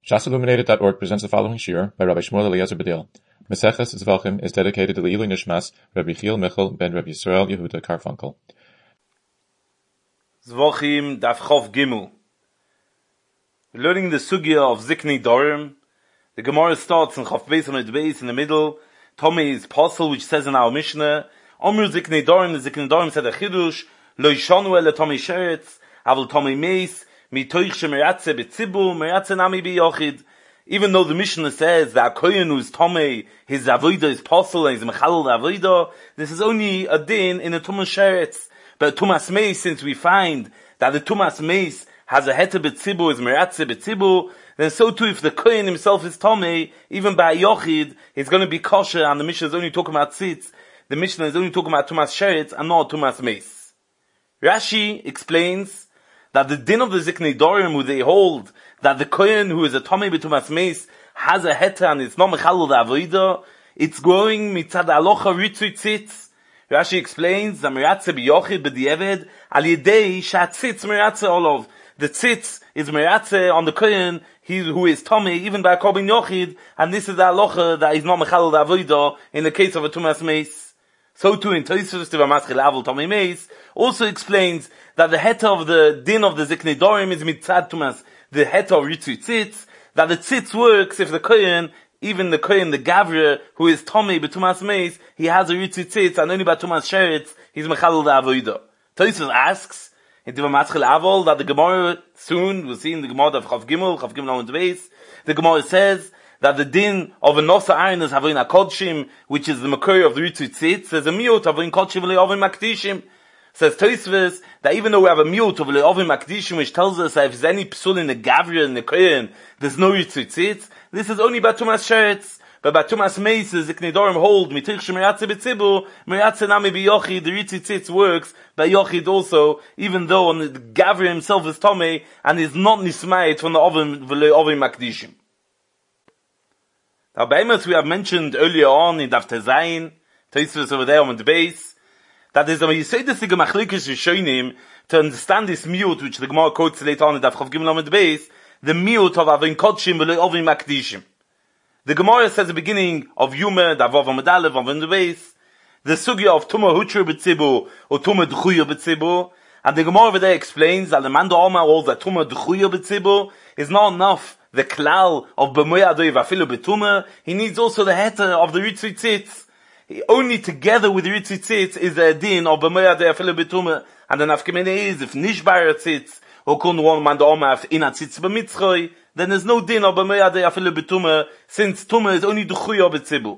ShasIlluminated.org presents the following shir by Rabbi Shmuel Eliezer Badil. Meseches Zvachim is dedicated to the Ilui Nishmas Rabbi Chiel Michel ben Rabbi Yisrael Yehuda Karfunkel. Zvachim Daf Chof Gimel. We're learning the sugya of Ziknei Dorim. The Gemara starts in Chof Beis and Beis in the middle. Tomei is Posel, which says in our Mishnah, Omru Ziknei Dorim, the Ziknei Dorim said a Chidush, Lo Yishonu ele Tomei Sheretz, Aval Tomei Meis, Mitoich shemeratze betzibu, meratze nami biyochid. Even though the Mishnah says that Kohen who is Tomei, his avodah is Posel, and his mechalel avodah, this is only a din in a Tumas Sheretz. But Tumas Meis, since we find that the Tumas Meis has a heta betzibu, is meratze betzibu, then so too if the Kohen himself is Tomei, even by Yochid, he's going to be kosher, and the Mishnah is only talking about tzitz. The Mishnah is only talking about Tumas Sheretz and not Tumas Meis. Rashi explains that the din of the Ziknei Dorim, who they hold that the Kohen who is a Tomei b'Tumas Meis has a heta and it's not mechalel the avodah, it's growing mitzad alocha ritzui tzitz. Rashi explains that meratze biyochid b'di'eved al yedei shatzitz meratze olov. The tzitz is meratze on the Kohen, he who is Tomei, even by Korban Yochid, and this is the alocha that is not mechalel the avodah in the case of a Tumas Meis. So too in Tosfos Maschil Avol Tomei Meis also explains that the heta of the din of the Ziknei Dorim is mitzad Tumas, the heta of Ritzui Tzitz, that the tzitz works if the Kohen, even the Kohen, the Gavra, who is Tomei b'Tumas Meis, he has a Ritzui Tzitz, and only by Tumas Sheretz, he's mechalel the avodah. Tosfos asks, in Maschil Avol, that the Gemara soon, we'll see in the Gemara of Chav Gimel on the base, the Gemara says, that the din of a nosa iron is having a kodshim, which is the makori of the Ritzui Tzitz, says a miut having kodshim le'ovim makdishim. Says Tosfos that even though we have a miut of le'ovim makdishim, which tells us that if there's any psul in the Gavra and the Kohen, there's no Ritzui Tzitz, this is only by Tumas Sheretz. But by Tumas Meis, the Ziknei Dorim hold, mitich shemeratze betzibu, meratze nami biyochid, the Ritzui Tzitz works by Yochid also, even though the Gavra himself is Tomei, and is not nismayit from the ovim makdishim. Now, by we have mentioned earlier on in Daf Tezayin, Tosfos over there on the base, that there's a Yisodisige Machlekes Rishonim to understand this miut, which the Gemara quotes later on in Daf Chav Gimel on the base, the miut of Avin Kodshim v'Ovim Makdishim. The Gemara says at the beginning of Yuma, Davav Amadalev on the base, the sugya of Tumah Hutra B'Tzibu or Tumah D'chuya B'Tzibu, and the Gemara over there explains that the Manda Oma holds that Tumah D'chuya B'Tzibu is not enough the klal of b'moya adoi v'afilu b'tumah, he needs also the heta of the Ritzui Tzitz. Only together with the Ritzui Tzitz is the din of b'moya adoi v'afilu b'tumah. And the nafkamene is, if nishbar tzitz, or kun one man da'omah in a tzitz b'mitzchoy, then there's no din of b'moya adoi v'afilu b'tumah, since tumah is only d'chuya b'tzibu.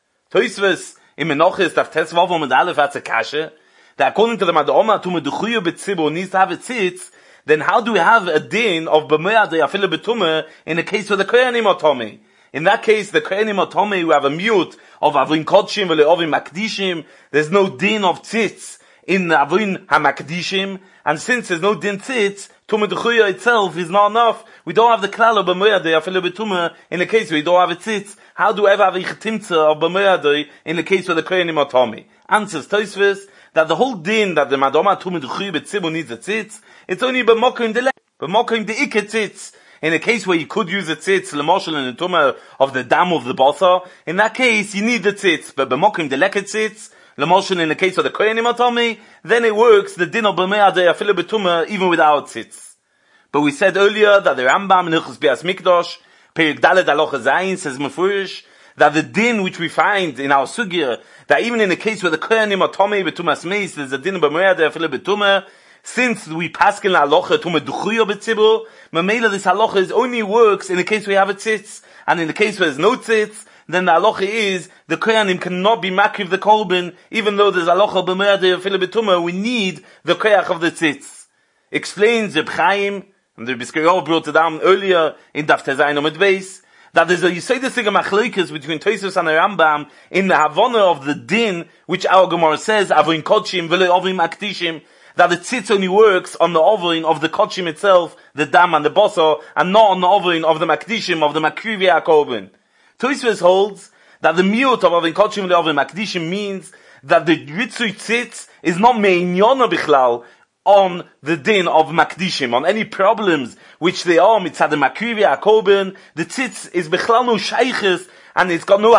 Tosfos in Menachos Daf Tesvav and Aleph has a kasha, that according to the Mada'omah, tumah d'chuya b'tzibu needs to have a tzitz. Then how do we have a din of b'moya adoi v'afilu b'tumah in a case where the Kohanim are Tomei? In that case, the Kohanim are Tomei who have a mute of avin kodshim v'le'ovim makdishim. There's no din of tzitz in avin hamakdishim, and since there's no din tzitz, tumah d'chuya itself is not enough. We don't have the klal of b'moya adoi v'afilu b'tumah in a case where we don't have a tzitz. How do we ever have a chetimtza of b'moya adoi in a case where the Kohanim are Tomei? Answers Tosfos that the whole din that the Madoma tumah d'chuya b'tzibu needs a tzitz, it's only b'mokim the ikke tzitz. In a case where you could use a tzitz, l'moshel in the tumah of the dam of the basa, in that case you need the tzitz. But b'mokim the leket tzitz, l'moshel in the case of the kohenim atami, then it works the din of b'mei adoi afilu b'tumah even without tzitz. But we said earlier that the Rambam in Hilchos Bias Mikdash, Perik Daled Alocha Zayin, says mefurish that the din which we find in our sugya, that even in the case where the kohenim are tomei b'tumas meis, there's a din of b'mei adoi afilu b'tumah. Since we paskin halacha tumah d'chuya b'tzibur, mamela this halacha is only works in the case where you have a tzitz, and in the case where there's no tzitz, then the halacha is the kohanim cannot be makriv the korban, even though there's halacha b'mei adoi v'afilu b'tumah. We need the koyach of the tzitz. Explains Reb Chaim, and the Biskayov brought it down earlier in Daf Tezayin Amud Beis, that there's a Yisodisige Machlekes between Tosfos and the Rambam in the Havana of the din, which our Gemara says avin kodshim v'le'ovim makdishim, that the tzitz only works on the overing of the kodshim itself, the dam and the bosa, and not on the overing of the makdishim, of the makrivi hakorban. Tosfos holds that the miut of overing kodshim and the overing makdishim means that the ritzui tzitz is not meinyona bichlal, on the din of makdishim, on any problems which they are mitzad the makrivi akoben. The tzitz is bechlal no shayches, and it's got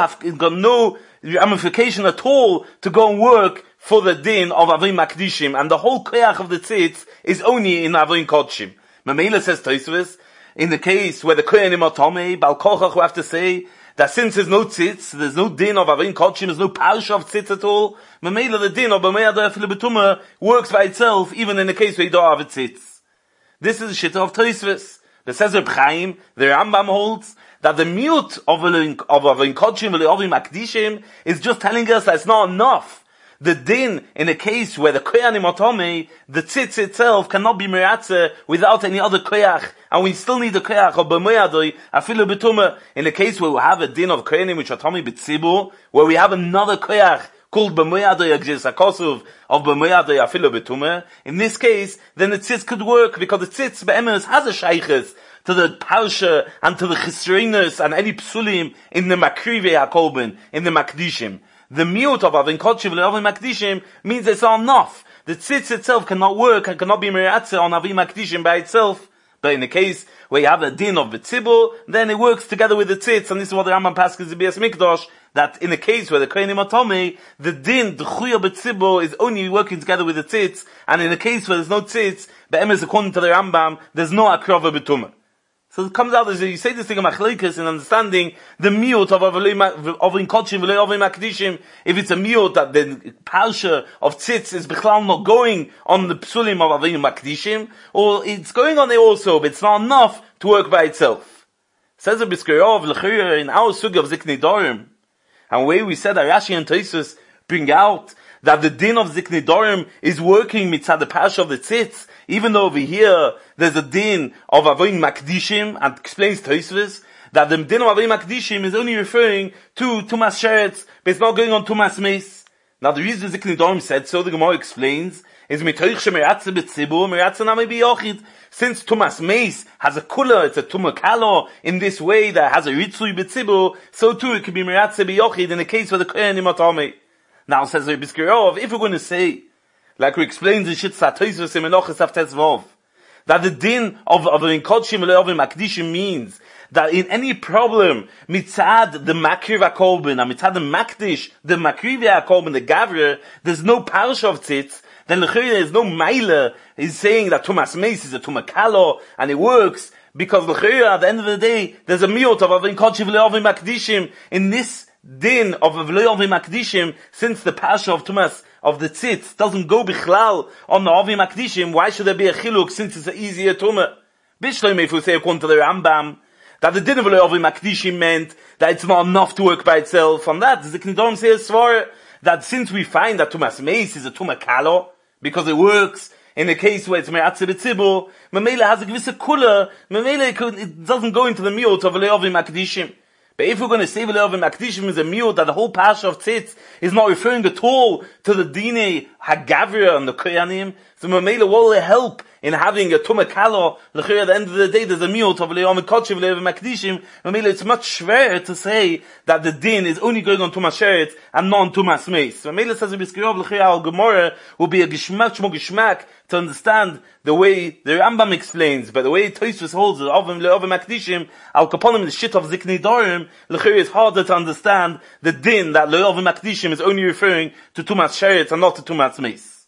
no ramification at all to go and work for the din of avim makdishim, and the whole koyach of the tzitz is only in avim kodshim. Mamela says Tosfos, in the case where the koyanim are tomei, bal kochach who have to say that since there's no tzitz, there's no din of avim kodshim, there's no parsha of tzitz at all, Mamela the din of b'mei adar afilu b'tumah works by itself, even in the case where you don't have a tzitz. This is the shita of Tosfos. The says Reb Chaim, the Rambam holds that the mute of avim kodshim v'le'avim makdishim is just telling us that it's not enough. The din, in a case where the koyanim otome, the tzitz itself cannot be meratze without any other koyach, and we still need the koyach of b'moyadoi, afilu b'tumah. In a case where we have a din of koyanim which otome b'tzibu, where we have another koyach called b'moyadoi agzis hakosov of b'moyadoi afilu b'tumah, in this case, then the tzitz could work, because the tzitz be'emes has a shayches to the parsha and to the chisrinus and any psulim in the makrivi hakolben, in the makdishim. The mute of avin kodshim le'avim makdishim means it's not enough. The tzitz itself cannot work and cannot be meratze on avim makdishim by itself. But in the case where you have a din of betzibur, then it works together with the tzitz, and this is what the Rambam Paskes in Bias Mikdash, that in the case where the koyanim atome, the din, the chuya betzibur, is only working together with the tzitz, and in the case where there's no tzitz, be'emes according to the Rambam, there's no akrava betumah. So it comes out as you say this thing of machlekes in understanding the miyut of avim kodshim v'le'avim makdishim. If it's a miyut that the parsha of tzitz is bichlal not going on the psulim of avim makdishim, or it's going on there also, but it's not enough to work by itself. Says the Biskarov l'chir in our sugi of Ziknei Dorim, and where we said that Rashi and Tosfos bring out that the din of Ziknei Dorim is working mitzad the parsha of the tzitz, even though over here there's a din of avim makdishim, and explains Tosfos that the din of avim makdishim is only referring to tumas sheretz, but it's not going on tumas meis. Now the reason Ziknei Dorim said so, the Gemara explains, is mitoich shemeratze b'tzibur, meratze nami b'yochid. Since tumas meis has a kula, it's a tumah kalo, in this way that has a ritzui b'tzibur, so too it can be meratze b'yochid in the case where the koyanim atome. Now says the Biskarov, if we're going to say, like we explained in Shitza Tosfos in Menachos Haftes Vov, that the din of avim kodshim le'avim makdishim means that in any problem mitzad the makriv hakolben and mitzad the makdish the makriv hakolben the gavre, there's no parsha of tzitz, then l'chayre there's no maila. He's saying that tumas meis is a tumakalo and it works because l'chayre at the end of the day there's a miyot of avim kodshim le'avim makdishim in this din of le'avim makdishim, since the parsha of tumas of the tzitz doesn't go bichlal on the avim makdishim. Why should there be a chiluk since it's an easier tumah? Bishloim, if we say according to the Rambam that the din of le'avim makdishim meant that it's not enough to work by itself, on that the Ziknei Dorim says for that since we find that tumas meis is a tumah kalo because it works in a case where it's me'atze b'tzibur, Mamela has a gewisse kula, Mamela it doesn't go into the miyot of le'avim makdishim. But if we're going to say V'le'avim makdishim is a miyut, that the whole parsha of tzitz is not referring at all to the dine hagavria and the koyanim, so Mamela will help in having a tumah kalo. At the end of the day, there's a miyut of V'le'avim kodshim V'le'avim makdishim. Mamela, it's much schwerer to say that the din is only going on tumas sheretz and not on tumas meis. Mamela says in Biskirov l'chira al Gemara will be a gishmak shmo gishmak to understand the way the Rambam explains, but the way Tosfos holds it, avim le'avim makdishim, al kaponim the shit of Ziknei Dorim, l'chir is harder to understand the din that le'avim makdishim is only referring to tumas sheretz and not to tumas meis.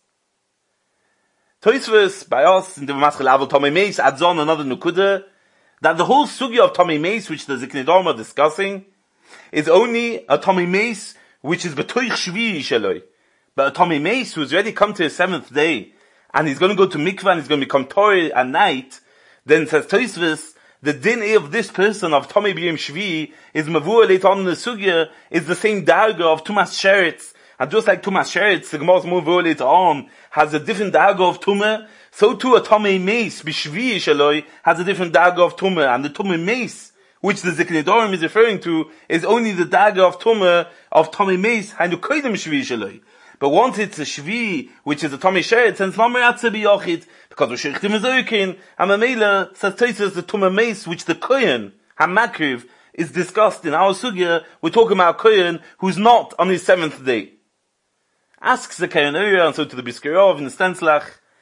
Tosfos by us in the Maschil Aval Tomei Meis adds on another nukuda that the whole sugya of Tomei Meis, which the Ziknei Dorim are discussing, is only a Tomei Meis which is betoich shvi sheloi, but a Tomei Meis who's already come to his 7th day, and he's going to go to mikvah and he's going to become Torah at night, then says Tosfos, the din of this person of Tomei B'yom Shvi is mavur later on in the sugya is the same darga of Tumas Sheretz, and just like Tumas Sheretz, the Gemara's mavur later on has a different darga of Tumah, so too a Tomei Meis B'Shvi Shaloi has a different darga of Tumah, and the Tomei Meis which the Ziknei Dorim is referring to is only the darga of Tumah of Tomei Meis Hainu Koydem Shvi Shaloi. But once it's a shvi, which is a Tomei Sheretz, and it's not me'atze b'yochid, because we're sheichtim ezoikin, and Mamela says Tosfos the Tumah Meis, which the Kohen, HaMakriv, is discussed in our sugya. We're talking about a Kohen who's not on his 7th day. Asks the Kohen Uriah, and so to the Biskarov in the Stenslach,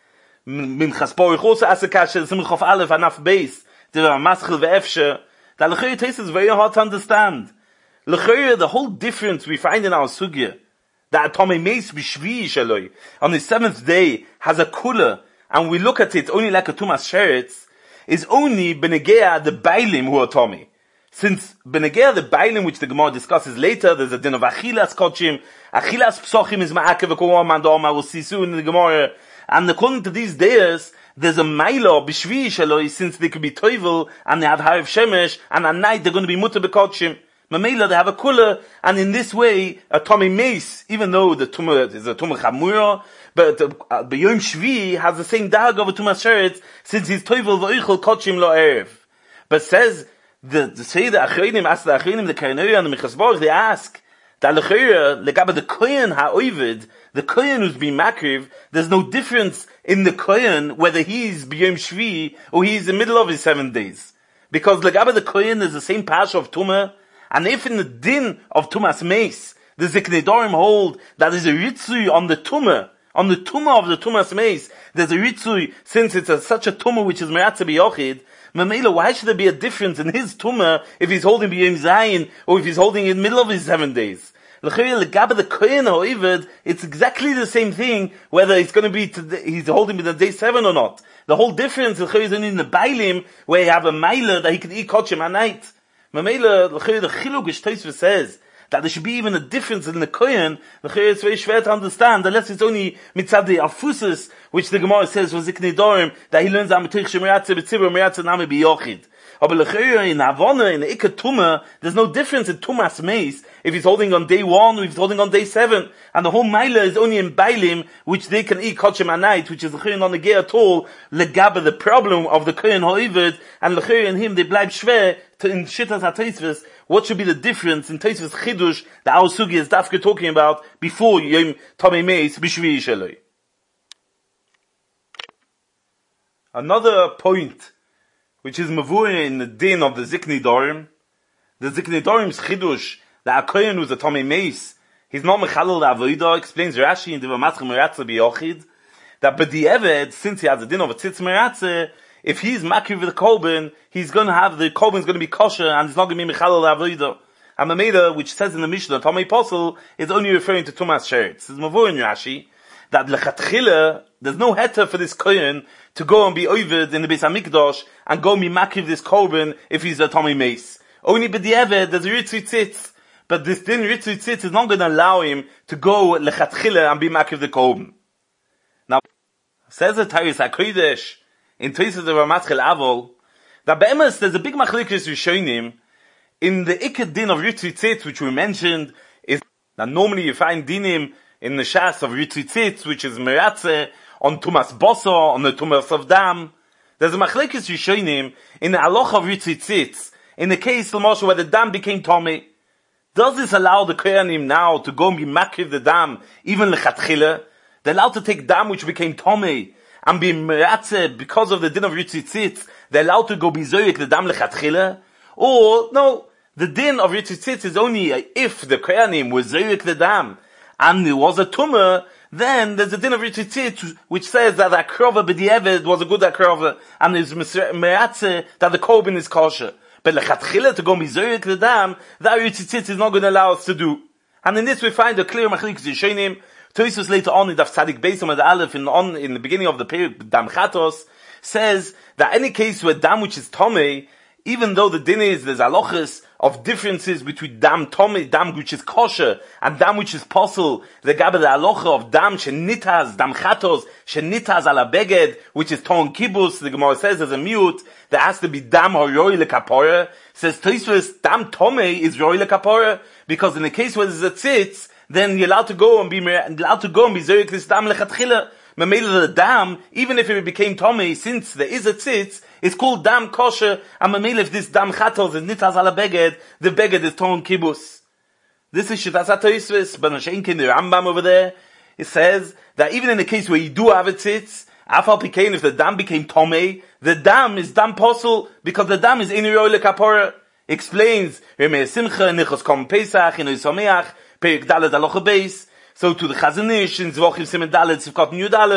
Minchas Poruch also as a kasha, Simchof Aleph Anaf Beis, the Maschil Ve'efshe. The Lechayah Teis is very hard to understand. Lechayah, the whole difference we find in our sugya, that Tomei Meis B'Shvi Shaloi, on the seventh day, has a kula, and we look at it only like a Tumas Sheretz, is only Benegea the Bailim who are Tomei. Since Benegea the Bailim, which the Gemara discusses later, there's a din of Achilas Kochim, Achilas Psochim is Ma'akev V'Kol Mandoma, we'll see soon in the Gemara, and according to these days, there's a Maila B'Shvi Shaloi, since they could be Toivel, and they have Harav Shemesh, and at night they're going to be Mutter B'Kochim. Mamela, they have a kula, and in this way, a Tomei Meis, even though the Tumah is a Tumah Chamura, but B'Yom Shvi has the same dag of a Tumah Sheretz, since he's Toivel V'Oichel Kochim Lo Erev. But says, the Achreinim, ask the Achreinim, the Karnoya, and the Minchas Poruch, they ask, that Lechayah, Legaba the Kohen HaOivid, the Kohen who's been Makriv, there's no difference in the Kohen, whether he's B'Yom Shvi, or he's in the middle of his 7 days. Because Legaba the Kohen is the same Pasha of Tumah, and if in the din of Tumas Meis, the Ziknei Dorim hold that there's a ritzui on the Tumah of the Tumas Meis, there's a ritzui, since it's such a Tumah which is Meratze B'Yochid, Mamela, why should there be a difference in his Tumah if he's holding B'Yom Zayin, or if he's holding in the middle of his 7 days? L'chayah legaba the Kohen HaOivid, it's exactly the same thing, whether it's going to be he's holding the day 7 or not. The whole difference, l'chayah, is only in the Bailim, where you have a Mailer that he can eat Kochim at night. Mamela, l'chayah, the Chiluk Tosfos says that there should be even a difference in the Kohen. L'chayah, it's very schwer to understand, unless it's only mitzad the Afusus, which the Gemara says was Ziknei Dorim, that he learns Amitich Shemiratze B'Tzibur Miratze Nami B'Yochid. But l'chayah, in Havana, in the Ikka Tumah, there's no difference in Tumas Meis, if he's holding on day 1 or if he's holding on day 7. And the whole Maila is only in Bailim, which they can eat Kochim at night, which is l'chayah not negay at all, legaba the problem of the Kohen HaOivid, and l'chayah in him, they bleib schwer, in Shittas HaTosfos, what should be the difference in Tosfos Chidush, that our Sugi is Dafka talking about, before Yom Tomei Meis, B'Shvi Shaloi. Another point, which is Mavur in the din of the Ziknei Dorim, the Ziknei Dorim's Chidush, that a Kohen who's a Tomei Meis, he's not Mechalel Avodah, explains Rashi in the Matzach Meratze B'Yochid, that B'di'eved, since he has a din of a Tzitz Meratze, if he's Makriv with the Kolben, he's going to have, the Kolben's going to be kosher, and it's not going to be Mechalel Avodah. And Mameda, which says in the Mishnah, Tomei Posel, is only referring to Tumas Sheretz. It's Mavur in Rashi, that Lechatchila, there's no heter for this Kohen to go and be Oived in the Beis HaMikdash, and go and be Makriv this Kolben, if he's a Tomei Meis. Only B'di'eved, there's a Ritzui Tzitz, but this din Ritzui Tzitz is not going to allow him to go Lechatchila and be Makriv the Kolben. Now, says the Tyrus HaKodesh, in Tosfos of Ramatzchel Avol, that be'emes there's a big machlokes Rishonim in the Iked din of Ritzui Tzitz, which we mentioned, is that normally you find dinim in the Shas of Ritzui Tzitz, which is Meratze, on Tumas Boso, on the Tumas of Dam. There's a machlokes Rishonim in the Aloch of Ritzui Tzitz, in the case of Moshe where the Dam became Tomei. Does this allow the Kohanim now to go and be Makriv the Dam, even Lechatchila? They're allowed to take Dam which became Tomei, and be Meratze because of the din of Ritzui Tzitz, they're allowed to go be Zoyek the Dam Lechatchila? Or, no, the din of Ritzui Tzitz is only if the Kohanim was Zoyek the Dam, and it was a Tumah, then there's a din of Ritzui Tzitz, which says that the Akrova B'di'eved was a good Akrova, and there's Meratze that the Korban is kosher. But Lechatchila to go be Zoyek the Dam, that Ritzui Tzitz is not going to allow us to do. And in this we find a clear machlokes Rishonim. Tosfos later on in Daf Tzadik Beis Amud Aleph in the beginning of the period Dam Chatos says that any case where Dam which is Tomei, even though the din is there's alochas of differences between Dam Tomei, Dam which is kosher, and Dam which is posel, the gaba the alocha of Dam Shenitas, Dam Chatos, Shenitas ala Beged, which is Ton Kibbutz, the Gemara says there's a mute, there has to be Dam Horoi lekapora, says Tosfos, Dam Tomei is Roi lekapora, because in the case where there's a tzitz, then you're allowed to go and be Zoyek this Dam Lechatchila. Mamela the Dam, even if it became Tomei, since there is a tzitz, it's called Dam Kosher, and Mamela if this Dam Chatos is Nitas ala Beged, the Beged is Ton Kibbutz. This is Shittas HaTosfos, but Nashenkin, the Rambam over there, it says that even in the case where you do have a tzitz, Afal Pikein, if the Dam became Tomei, the Dam is Dam Posel, because the Dam is Ini Roi Lekapora. Explains, Remei Simcha, Nichos Kom Pesach, Inu Someach, Perik Dalet Alocha Beis, so to the Chazon Ish, in Zvochim Simen Dalet, Sivkot Yud Aleph,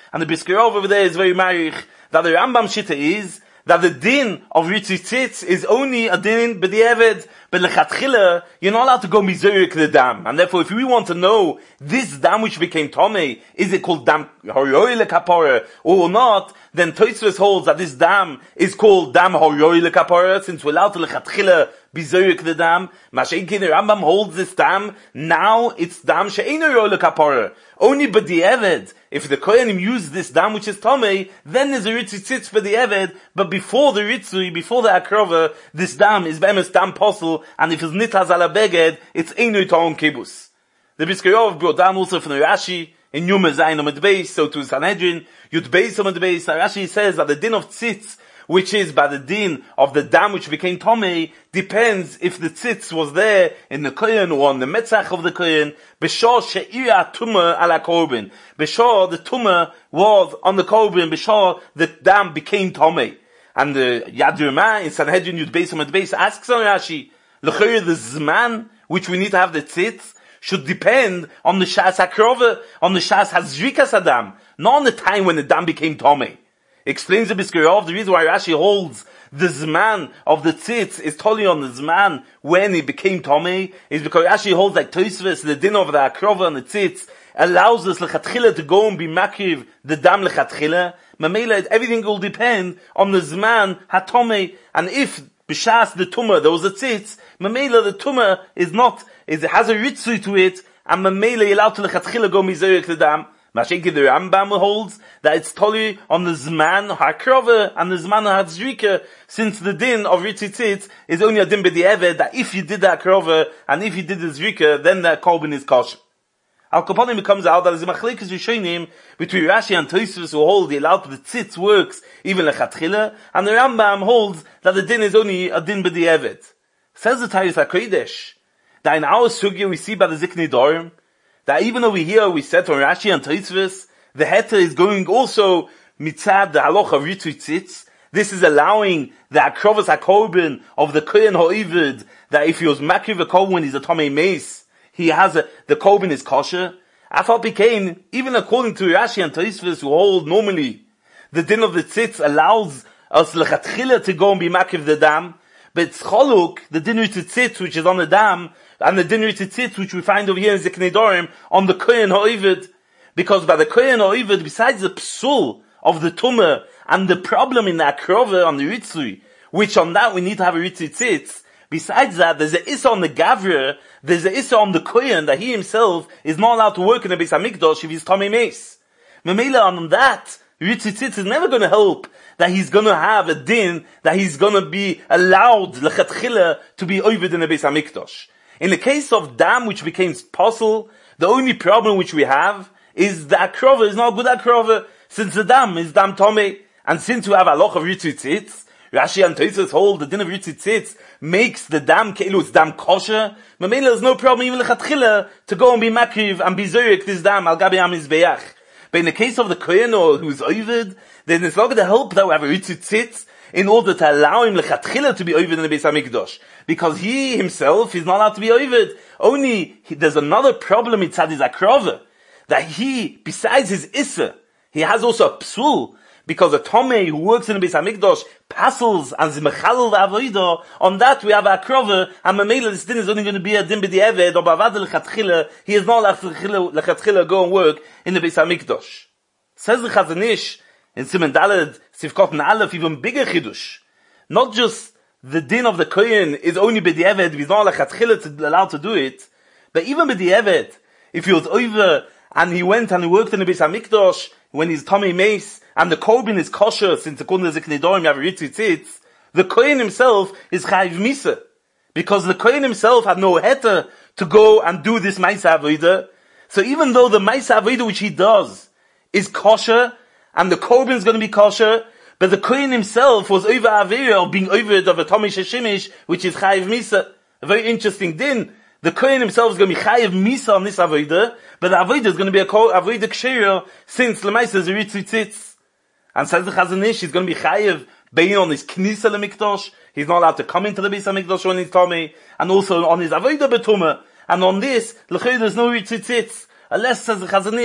And the Biskarov over there is very marich, that the Rambam Shitta is, that the din of Ritzitzitz is only a din b'di'eved, but lechatchila, you're not allowed to go mizurik the dam. And therefore, if we want to know this dam which became tomei, is it called dam horoy lekapora or not, then Tosfos holds that this dam is called dam horoy lekapora, since we're allowed to lechatchila bizurik the dam. Mashenkin the Rambam holds this dam, now it's dam she'eino horoy lekapora. Only b'di'eved, if the Kohanim use this dam which is tomei, then there's a ritzitzitz for the eved, but before the ritzui, before the akrova, this dam is be'emes dam posel, and if it's nitaz ala beged, it's einu ta'on kibus. The Biskarov brought down also from the Rashi, in Yom Zayin Amud Beis, so to Sanhedrin, Yud Beis Amud Beis, Rashi says that the din of tzitz, which is by the din of the dam which became tomei, depends if the tzitz was there in the kohen or on the metzach of the kohen. B'shor she'ira tumah ala korban. B'shor the tumah was on the korban. B'shor the dam became tomei. And the Yad Ramah in Sanhedrin Yud Beis Amud Beis asks on Rashi, l'chayr the zman which we need to have the tzitz should depend on the shas hakrova, on the shas hazrikas adam, not on the time when the dam became tomei. Explains the Biskarov, the reason why Rashi holds the zman of the tzitz is totally on the zman when it became tomei, is because Rashi holds like Tosfos, the din of the akrova and the tzitz allows us lechatchila to go and be makiv the dam lechatchila. Mamela, everything will depend on the zman hatomei, and if b'shas the tumah there was a tzitz, mamela the tumah is not, it has a ritzui to it, and mamela allowed to lechatchila go mizoyek the dam. Mashenki the Rambam holds that it's totally on the Zman HaKrova and the Zman HaZrika, since the din of Ritzitzitz is only a din b'di'eved, that if you did the HaKrova and if you did the Zrika, then the Korban is kosher. Al Kaponim becomes out that there's a machlekes Rishonim between Rashi and Tosfos who hold the allowed the tzitz works even lechatchila, and the Rambam holds that the din is only a din b'di'eved. Says the Taryus HaKodesh that in our sugya we see by the Ziknei Dorim that even over here we said from Rashi and Tosfos, the heter is going also mitzad the halacha of Ritzui Tzitz. This is allowing the akrovas hakorban of the kohen ha'ived, that if he was makiv a korban when he's a tomei meis, he has the korban is kosher. Afal Pikein, even according to Rashi and Tosfos who hold normally, the din of the tzitz allows us lechatchila to go and be makiv the dam, but choluk, the din of the tzitz which is on the dam, and the din ritzitzitz which we find over here in Ziknei Dorim on the kohen ha'ived, because by the kohen ha'ived, besides the psul of the tumah and the problem in the akrova on the ritzui, which on that we need to have a ritzitzitz, besides that there's a issa on the gavra, there's a issa on the kohen that he himself is not allowed to work in the Beis Hamikdash if he's tomei meis. Memela on that, ritzitzitz is never going to help that he's going to have a din, that he's going to be allowed lechatchila to be oived in the Beis Hamikdash. In the case of dam which became posel, the only problem which we have is the akrova is not good akrova, since the dam is dam tomei, and since we have a loch of ritzitzitz, Rashi and Tosfos hold the din of ritzitzitz makes the dam keilu it's dam kosher. Mamela there's no problem even lechatchila to go and be makiv and be zorik this dam al gabi amizbeach. But in the case of the kohen or who's oived, then it's not going to help that we have a ritzitzitz in order to allow him lechatchila to be oived in the Beis Hamikdash, because he himself is not allowed to be oived. Only there's another problem inside his akrova, that he, besides his issa, he has also a psul, because a tomei who works in the Beis Hamikdash passes and zimechalel v'avodah. On that we have a akrova, and mamela this din is only going to be a din b'di'eved or b'avad lechatchila. He is not allowed lechatchila go and work in the Beis Hamikdash. Says the Chazon Ish in Siman Daled Sivkot and Aleph, even bigger chidush. Not just the din of the kohen is only b'di'eved, he's not allowed to do it, but even b'di'eved, if he was over and he went and he worked in the Beis Hamikdash when he's tomei meis, and the korban is kosher, since according to the Ziknei Dorim you have ritzitzitz, the kohen himself is chayiv misa, because the kohen himself had no heter to go and do this ma'aseh avodah. So even though the ma'aseh avodah which he does is kosher, and the korban is going to be kosher, but the kohen himself was over avera of being over of a tomei sheshimish, which is chayiv misa. A very interesting din. The kohen himself is going to be chayiv misa on this avodah, but the avodah is going to be a avodah ksheira, since lemaisa is a ritzitzitz. And says the Chazon Ish, he's going to be chayiv being on his knisa lemikdash. He's not allowed to come into the Beis Hamikdash when he's tomei, and also on his avodah betuma. And on this, l'chayr there's no ritzitzitz, unless, says the Chazon Ish,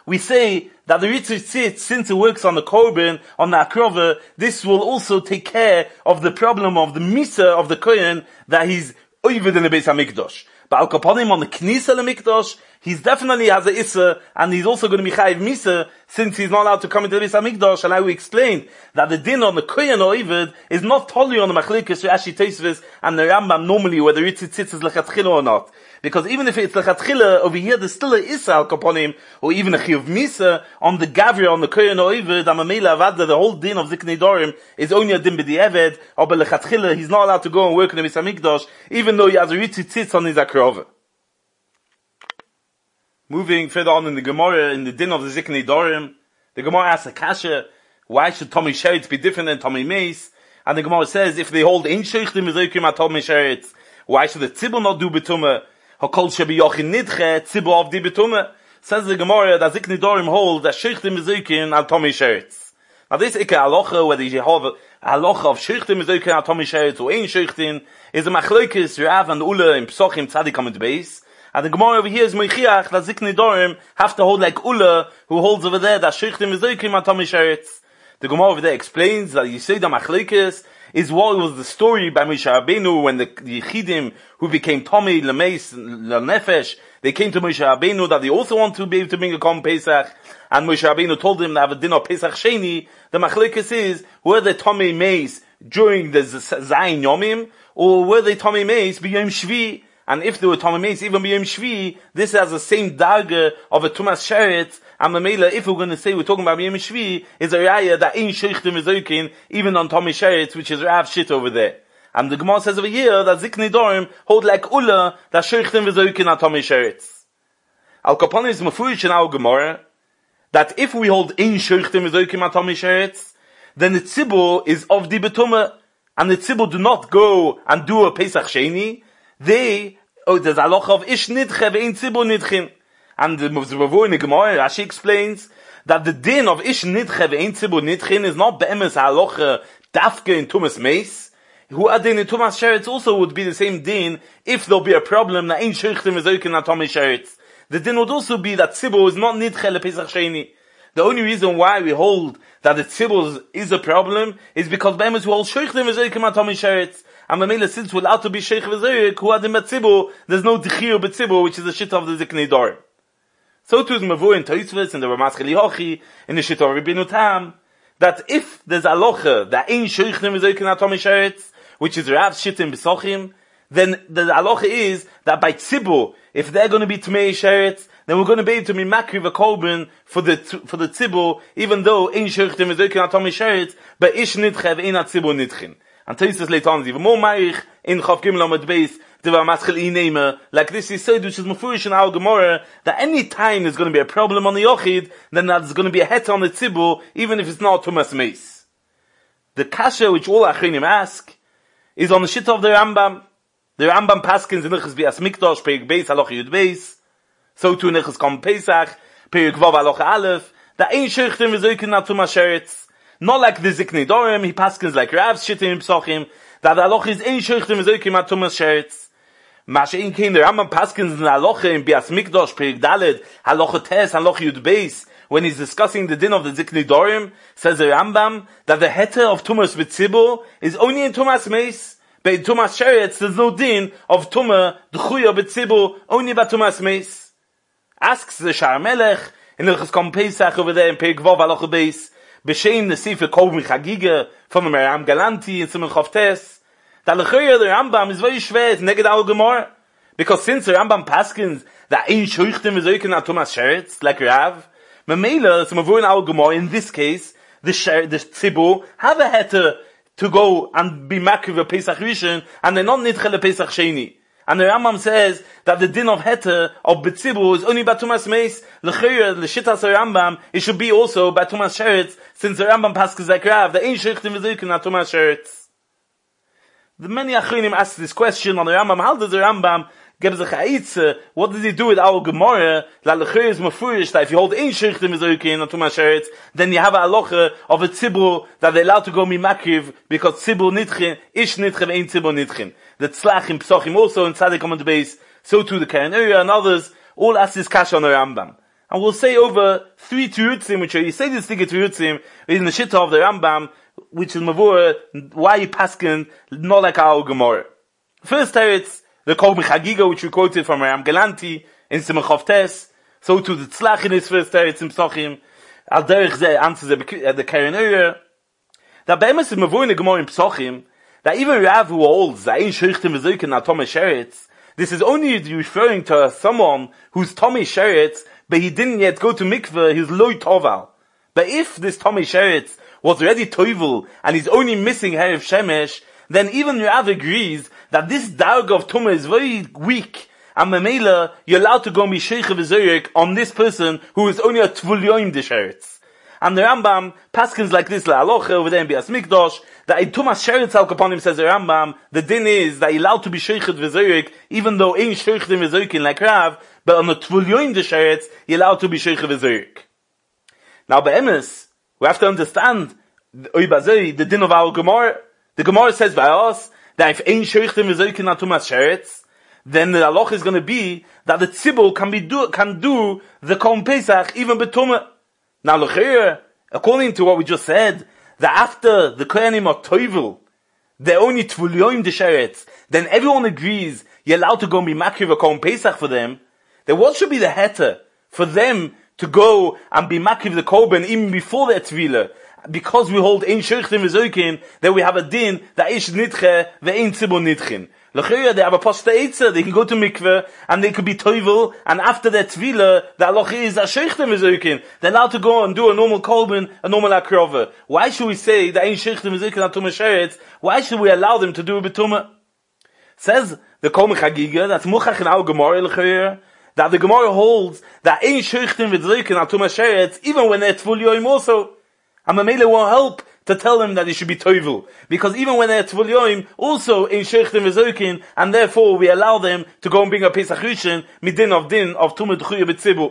we say that the Ritzur Tzitz, since it works on the Korban, on the Akrova, this will also take care of the problem of the Misa of the Kohen, that he's Oived in the Beis HaMikdash. But Al Kaponim on the Knisa LeMikdash, he's definitely has a Issa, and he's also going to be Chayiv Misa, since he's not allowed to come into the Beis HaMikdash, and I will explain that the din on the Kohen Oived is not totally on the Machlekes Rashi Tosfos and the Rambam normally, whether Ritzur Tzitz is Lechatchila or not. Because even if it's Lechatchila, over here there's still a Issa Al Kaponim, or even a Chayiv Misa, on the Gavri, on the Kohen Oived, and Mamela Avada, the whole din of Ziknei Dorim is only a din b'di'eved, or Lechatchila, he's not allowed to go and work in the Beis HaMikdash, even though he has a Ritzur Tzitz on his Akrova. Moving further on in the Gemara, in the din of the Ziknei Dorim, the Gemara asks a kasha, why should Tomei Sheretz be different than Tomei Meis? And the Gemara says, if they hold Ein Sheichtim Ezokim at Tomei Sheretz, why should the Tzibur not do Betumah? Hakol Shebi Yochin Nidche, Tzibur of the Betumah. Says the Gemara that Ziknei Dorim hold that Sheichtim Ezokim at Tomei Sheretz. Now this Ike Halacha, whether you have a Halacha of Sheichtim Ezokim at Tomei Sheretz or Ein Sheichtim, is a Machlokes Rav and Ula in Pesachim Tzadik on the base. And the Gemara over here is Moichiach that Ziknei Dorim have to hold like Ula, who holds over there that Sheichtim Ezokim at Tomei Sheretz. The Gemara over there explains that you say the Machlekes is what was the story by Moshe Rabbeinu when the Yechidim who became Tomei Lemeis Lenefesh, they came to Moshe Rabbeinu that they also want to be able to bring a Korban Pesach, and Moshe Rabbeinu told them to have a din of Pesach Sheni. The Machlekes is, were they Tomei Meis during the Zayin Yomim, or were they Tomei Meis b'Yom Shvi? And if they were Tomei Meis even b'Yom Shvi, this has the same darga of a Tumas Sheretz. And Mamela, if we're going to say we're talking about B'Yom Shvi, is a raya that Ein Sheichtim Ezokim even on Tomei Sheretz, which is Rav shit over there. And the Gemara says over here that Ziknei Dorim hold like Ula that Sheichtim Ezokim at Tomei Sheretz. Al Kaponim is mafurish in our Gemara that if we hold Ein Sheichtim Ezokim at Tomei Sheretz, then the Tzibur is of the Betumah, and the Tzibur do not go and do a Pesach Sheni. There's a halacha of Ish Nidche ve'Ein Tzibur Nidchin. And the Mavzuvavur in the Gemara, Rashi explains that the din of Ish Nidche ve'Ein Tzibur Nidchin is not be'emes halacha dafke in Tumas Meis. Who adin in Tumas Sheretz also would be the same din if there'll be a problem that Ein Sheichtim Ezokim at Tomei Sheretz. The din would also be that Tzibur is not Nidche lePesach Sheni. The only reason why we hold that the Tzibur is a problem is because be'emes we hold Sheichtim Ezokim at Tomei Sheretz. And Mamela, since we're allowed to be Sheich V'Zoyik, who adin Tzibur, there's no Dichir b'Tzibur, which is the shit of the Ziknei Dorim. So too is Mavur in Tosfos, in the Ramas Cheli in the Shit of Rabbeinu Tam, that if there's a locha that Ein Sheichtim Ezokim at Tomei Sheretz, which is Rav shit in Pesachim, then the halacha is that by Tzibur, if they're going to be Tomei Sheretz, then we're going to be able to be makriv a korban for the Tzibur, even though Ein Sheichtim Ezokim at Tomei Sheretz, but Ish Nidche ve'Ein Tzibur Nidchin. And Tosfos later on is even more ma'ich in Chav Gimel Amud Beis the Maschil Inema, like this is said, which is mafurish in our Gemara, that any time there's going to be a problem on the Yochid, then there's going to be a het on the Tzibur, even if it's not Tumas Meis. The kasha which all Achrinim ask is on the shit of the Rambam. The Rambam paskins in Nechus Bias Mikdash, Perik Beis, Halacha Yud Beis, so too Nechus Kom Pesach, Perik Vav Halacha Aleph, that Ein Sheichtim Ezokim at Tumas Sheretz. Not like the Ziknei Dorim, he paskins like Rav's shittim in Pesachim, that the halacha is Ein Sheichtim Ezokim at Tumas Sheretz. Mashein came the Rambam paskins in the halacha in Bias Mikdash, Perik Daled, halacha Tes, halacha Yud Beis, when he's discussing the din of the Ziknei Dorim, says the Rambam that the heter of Tumas B'Tzibur is only in Tumas Meis, but in Tumas Sheretz there's no din of Tumah D'chuya B'Tzibur, only by Tumas Meis. Asks the Shar Melech in the Cheskom Pesach over there in Perik Vav halacha Beis, B'Shein Nesif Kolmi Chagiga from the Meram Galanti in Simon Chavtes. That L'chayr the Rambam is very schwer, it's neged our Gemara. Because since the Rambam paskins that Ein Sheichtim Ezokim at Tumas Sheretz, like Rav, Mamela, it's Mavur in our Gemara, in this case, the Tzibur have a heter to go and be makriv a Pesach Rishon, and they're not nidche le Pesach Sheni. And the Rambam says that the din of heter of B'Tzibur is only by Tumas Meis. L'chayr, l'shitas Rambam, it should be also by Tumas Sheretz, since the Rambam paskins like Rav, the Ein Sheichtim Ezokim at Tumas Sheretz. The many Achronim ask this question on the Rambam, how does the Rambam give the Chayitze, what does he do with our Gemara, that l'chayr is mafurish, that if you hold Ein Sheichtim Ezokim at Tumas Sheretz, then you have a halacha of a Tzibur, that they're allowed to go mimakriv, because Tzibur nitchin, Ish nitchin, Ein Tzibur nitchin. The Tzlach in Pesachim also, in Tzadik on the base, so too the Karen Uriah and others, all ask this kasha on the Rambam. And we'll say over 3 Terutzim, which are Yesodis Terutzim, in the Shitta of the Rambam, which is Mavur, why he paskin, not like our Gemara. First teretz, the Kol Mechagiga, which we quoted from Ram Galanti, in Simon Chavtes, so to the Tzlach in his first teretz in Psochim, Al Derech Zeh answers the Karen Uriah, that Be'emes is Mavur in the Gemara in Psochim, that even Rav who holds, that ain't Sheichtim V'Zoyken na Tomei Sheretz, this is only referring to someone who's Tomei Sheretz, but he didn't yet go to mikveh, he's loy toval. But if this Tomei Sheretz was already toivel, and he's only missing Herav Shemesh, then even Rav agrees that this darg of Tumah is very weak, and Mamela, you're allowed to go and be Sheikh V'Zoyek on this person who is only a Tvul Yoim de Sheretz. And the Rambam, paskins like this, La'aloche, over there in Bias Mikdosh, that in Tumas Sheretz al upon him, says the Rambam, the din is that you're allowed to be Sheikh V'Zoyek, even though ain't Sheikh V'Zoyek like Rav, but on the Tvul Yoim de Sheretz, you're allowed to be Sheikh V'Zoyek. Now, by Emes, we have to understand the din of our Gemara. The Gemara says by us that if ein sheichtim v'zoykin na tumas sheretz, then the halach is going to be that the tzibur can do the Korban Pesach even betumah. Now, l'chir, according to what we just said, that after the kohanim are toivel, they're only tvul yoim de sheretz, then everyone agrees you're allowed to go and be makriv a Korban Pesach for them. Then what should be the heter for them to go and be makriv the korban even before their tvila? Because we hold ein sheichtim v'zoykin, then we have a din that ish nitche ve'ein tzibur nitchin. L'chiyah, they have a posta eitzer, they can go to mikveh, and they could be toivel, and after their tvila, the halacha is that sheichtim v'zoykin. They're allowed to go and do a normal korban, a normal akrova. Why should we say that ein sheichtim v'zoykin na tumah sheretz? Why should we allow them to do a betumah? Says the Kol Mechagiga, that's muchach in our Gemara, l'chiyah, that the Gemara holds that ein sheichtim v'zoykin na tumah sheretz, even when they're tvul yoim also. And Mamela won't help to tell them that it should be toivel. Because even when they're tvul yoim, also in sheichtim v'zoykin, and therefore we allow them to go and bring a Pesach Rishon, midin of tumah d'chuya b'tzibur.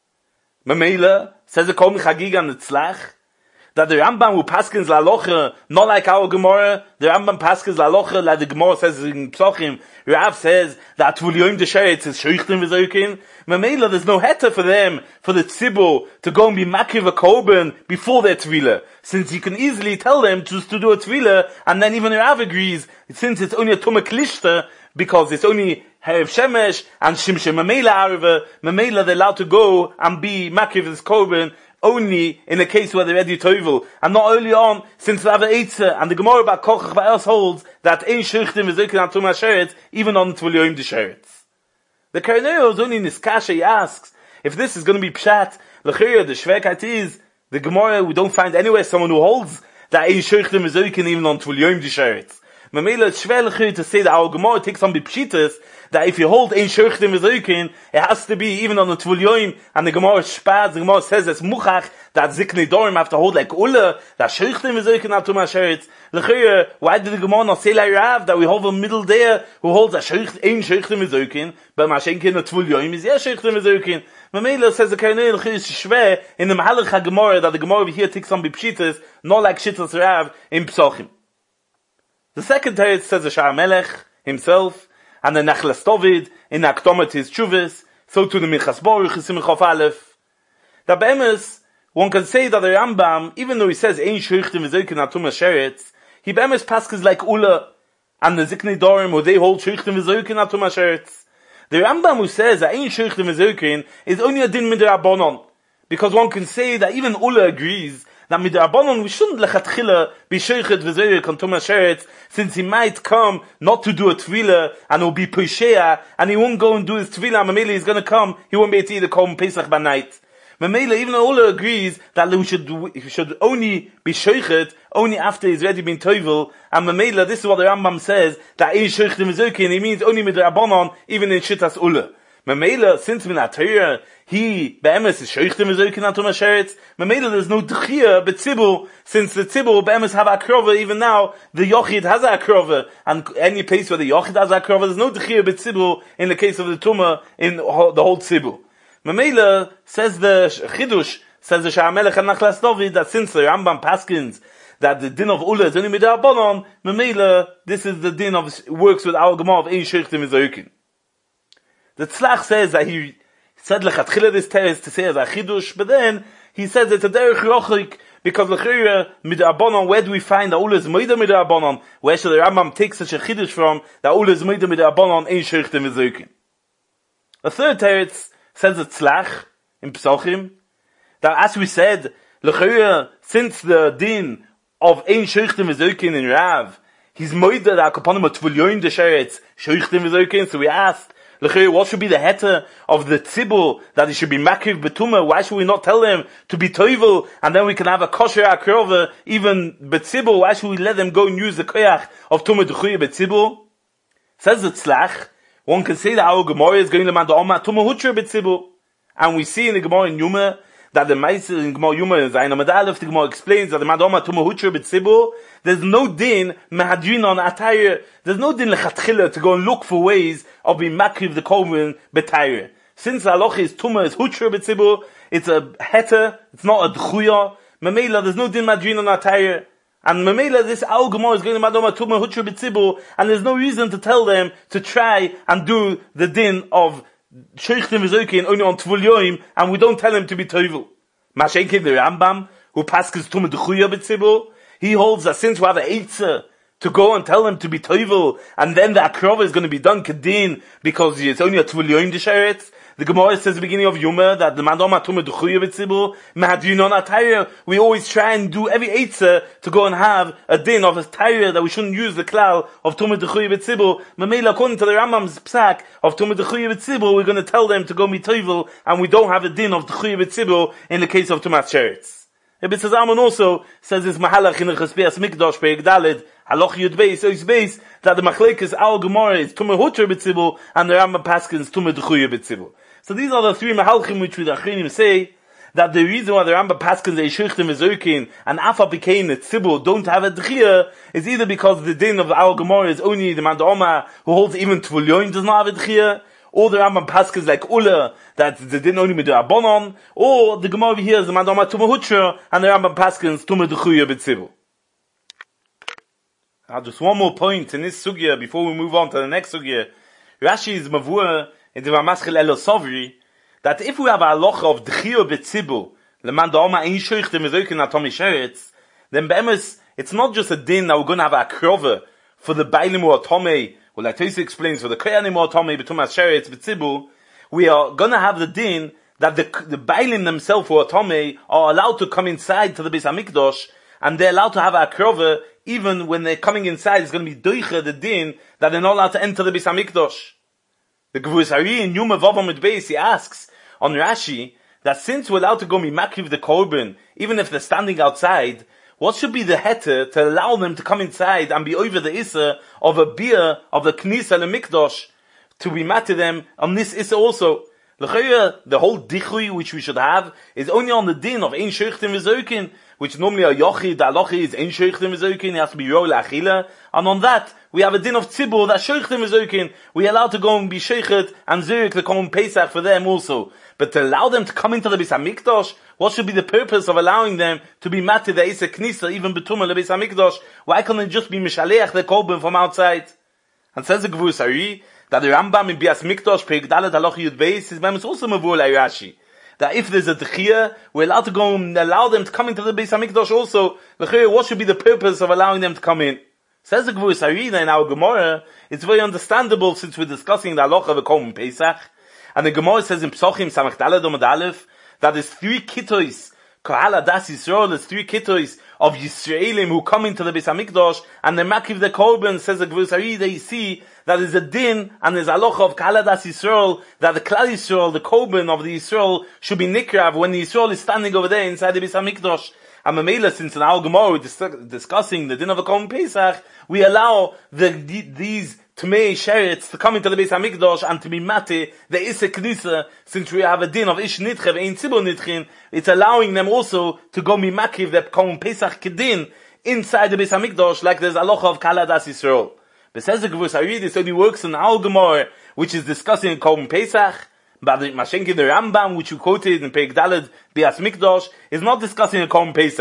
Mamela, says the Kol Mechagiga and the Tzlach, that the Rambam who paskins la'alocha, not like our Gemara, the Rambam paskins la'alocha, like the Gemara says in Psochim, Rav says that tvul yoim de sheretz is sheichtim v'zoykin. Mamela, there's no heter for them, for the tzibur, to go and be makriv a korban before their tvila. Since you can easily tell them just to do a tvila, and then even Rav agrees, since it's only a tumah klishta, because it's only Herav Shemesh, and Shimshe Mamela Arva, Mamela they're allowed to go and be makriv this korban, only in a case where they're ready toivel, and not only on, since Rav Eitzer, and the Gemara about Kochach by us holds, that ein sheichtim v'zoykin na tumah sheretz, even on tvul yoim de sheretz. The Karneo is only in this kasha, he asks, if this is going to be pshat, l'chiyah, the shvekait is, the Gemara, we don't find anywhere someone who holds that ein sheichtim v'zoykin even on tvul yoim de sheretz. Mamela, it's shver l'chiyah to say that our Gemara takes on b'pshitas, that if you hold ein sheichtim v'zoykin, it has to be even on the tvul yoim, and the Gemara spaz, the Gemara says it's muchach, that ziknei dorim have to hold like ula, that sheichtim v'zoykin na tumah sheretz. L'chiyah, why did the Gemara not say like Rav, that we hold a middle there, who holds that ein sheichtim v'zoykin, but mashenkin a tvul yoim is yes sheichtim v'zoykin. Mamela says the Karnei l'chiyah is shver, in the Mahalach HaGemara, that the Gemara over here takes on b'pshitas, not like shittas Rav in Psochim. The second teretz says the Sha'ar Melech himself, and the Nachlas Dovid in the Akdomet his Chuvas, so to the Minchas Baruch in Simon Chof Aleph. That be'emes, one can say that the Rambam, even though he says ein sheichtim v'zoykin na tumah sheretz, he be'emes paskes like Ula, and the Ziknei Dorim, who they hold sheichtim v'zoykin na tumah sheretz. The Rambam who says that ein sheichtim v'zoykin is only a din midrabanon, because one can say that even Ula agrees that midrabanon we shouldn't lechatchila be sheichet v'zoyek on tumah sheretz, since he might come not to do a tvila and he'll be poshea and he won't go and do his tvila. Mamela he's going to come, he won't be able to eat the Korban Pesach by night. Mamela, even though Ola agrees that we should only be sheichet only after he's already been toivel, and Mamela, this is what the Rambam says, that ein sheichtim v'zoykin, he means only midrabanon, even in shittas Ula. Mamela, since min Torah, he be'emes is sheichtim v'zoykin na tumah sheretz. Mamela, there's no d'chiyah b'tzibur, since the tzibur be'emes have akrova. Even now, the yochid has akrova, and any place where the yochid has akrova, there's no d'chiyah b'tzibur in the case of the tumah in the whole tzibur. Mamela, says the chidush, says the Sha'ar Melech and Nachlas Dovid, that since the Rambam paskins that the din of Ula is only midrabanon, Mamela, this is the din of works with our Gemara of ein sheichtim v'zoykin. The Tzlach says that he said lechatchila this teretz to say as a chidush, but then he says it's a derech rochik, because l'chira midrabanan, where do we find the ulas moida midrabanan? Where should the Rambam take such a chidush from? The ulas moida midrabanan ein sheichtem v'zokin. The third teretz says it's tzlach in Pesachim, that as we said, l'chira, since the din of ein sheichtem v'zokin in Rav, he's moida that kapanim a tvulyoin de sheretz sheichtem v'zokin. So we asked, what should be the heter of the tzibur that he should be makiv betuma? Why should we not tell them to be toivel and then we can have a kosher akrova even betzibur? Why should we let them go and use the koyach of tuma dechuya betzibur? Says the tzlach, one can say that our Gemara is going to man the Oma tuma hutra betzibur, and we see in the Gemara in Yuma that the Meiser in Gemara Yuma is Zayin Amud Aleph. The Gemara explains that the man the Oma tuma hutra betzibur. There's no din mehadrin on attire. There's no din lechatchila to go and look for ways of being makriv the korban betayre. Since the halacha is tuma is hutra betzibur, it's a heter, it's not a d'chuya. Memela, there's no din madrin on attire. And Memela, this Al Gemara is going to madoma tuma hutra betzibur, and there's no reason to tell them to try and do the din of sheichtim v'zokin only on tvul yoim, and we don't tell them to be toivel. Mashenkin the Rambam, who passes tuma d'chuya betzibur, he holds that since we have an eitzah to go and tell them to be toivel, and then the akrova is going to be done kedin because it's only a tvul yoim d'sheretz. The Gemara says at the beginning of Yuma that the mandoma tuma d'chuya b'tzibur mehadrin on atayra. We always try and do every eitzah to go and have a din of a tayra that we shouldn't use the klal of tuma d'chuya b'tzibur. Mamela, according to the Rambam's psak of tuma d'chuya b'tzibur, we're going to tell them to go be toivel, and we don't have a din of d'chuya b'tzibur in the case of tumas sheretz. Ibn Zalman also says this mahalach in the Chespeas Mikdash Perek Daled Haloch Yud Beis Ois Beis that the machlekes Al Gemara is Tumah Hutra B'tzibur and the Rambam Paskins Tumah D'chuya B'tzibur. So these are the three mahalchim which we the Achronim say that the reason why the Rambam Paskins Eishirchtim Ezokin and Afa Pikein the Tzibur don't have a D'chia is either because the din of Al Gemara is only the Mandoma who holds even Tvul Yoin does not have a D'chia, or the Rambam Paskins like Ula that the din only with the Abonon, or the Gemara over here is the Mandoma Tumah Hutra and the Rambam Paskins Tumah D'chuya B'tzibur. Just one more point in this sugya before we move on to the next sugya. Rashi is mavur in the Ramaschel Elo Sovri that if we have a halacha of d'chiyah b'tzibur leman da'oma ein shoichtem ezokin atomi sheretz, then be'emes it's not just a din that we're going to have a krova for the bailim or atome, or like Tosi explains for the koyanim or atome b'tumas sheretz b'tzibur. We are going to have the din that the bailim themselves or atome are allowed to come inside to the Beis Hamikdash, and they're allowed to have a krova even when they're coming inside. It's going to be doicha the din that they're not allowed to enter the Beis Hamikdash. The Gevurus Hari in Yuma Vavam with Beis, he asks on Rashi that since we're allowed to go mimakriv the korban, even if they're standing outside, what should be the heter to allow them to come inside and be over the issa of a beer of the Knisa LeMikdash to be mad to them on this issa also? The whole dichui which we should have is only on the din of ein sheichtim v'zokin, which normally a yochid, the alochi is ein sheichtim v'zokin, it has to be rol achila, and on that we have a din of tzibur that sheichtim v'zokin, we allow to go and be sheichet and zirik the common Pesach for them also. But to allow them to come into the Beis Hamikdash, what should be the purpose of allowing them to be matir the Eisa Knisa, even betuma the Beis Hamikdash? Why can't they just be mishaleach the korban from outside? And says the Gevurus Hari that the Rambam in Bias Mikdash Perek Dalet Halacha Yud Beis is also mavur like Rashi, that if there's a d'chiyah, we're allowed to go and allow them to come into the Beis Hamikdash also. What should be the purpose of allowing them to come in? Says the Gevurus Hari in our Gemara, it's very understandable since we're discussing the halacha of a korban Pesach, and the Gemara says in Psochim Samach Daled Amud Aleph that there's three kitois, Kohal Das Yisrael, there's three kitois of Yisraelim who come into the Beis Hamikdash and they makiv the korban. Says the Gevurus Hari, they see that there's a din and there's a halacha of Kohal Das Yisrael that the Klal Yisrael, the korban of the Yisrael, should be nikrav when the Yisrael is standing over there inside the Beis Hamikdash. And Mamela, since in our Gemara we're discussing the din of a korban Pesach, we allow these Tumei Sheretz to come into the Beis Hamikdash and to be mate the Issa Knisa, since we have a din of Ish Nitchev, Ein Tzibur Nitchin, it's allowing them also to go mimakiv that Korban Pesach Kedin inside the Beis Hamikdash, like there's a halacha of Kohal Das Yisrael. But says the Gevurus Hari, this only works in our Gemara, which is discussing Korban Pesach, but the Mashenki the Rambam, which you quoted in Perek Daled Bias Mikdash, is not discussing a Korban Pesach.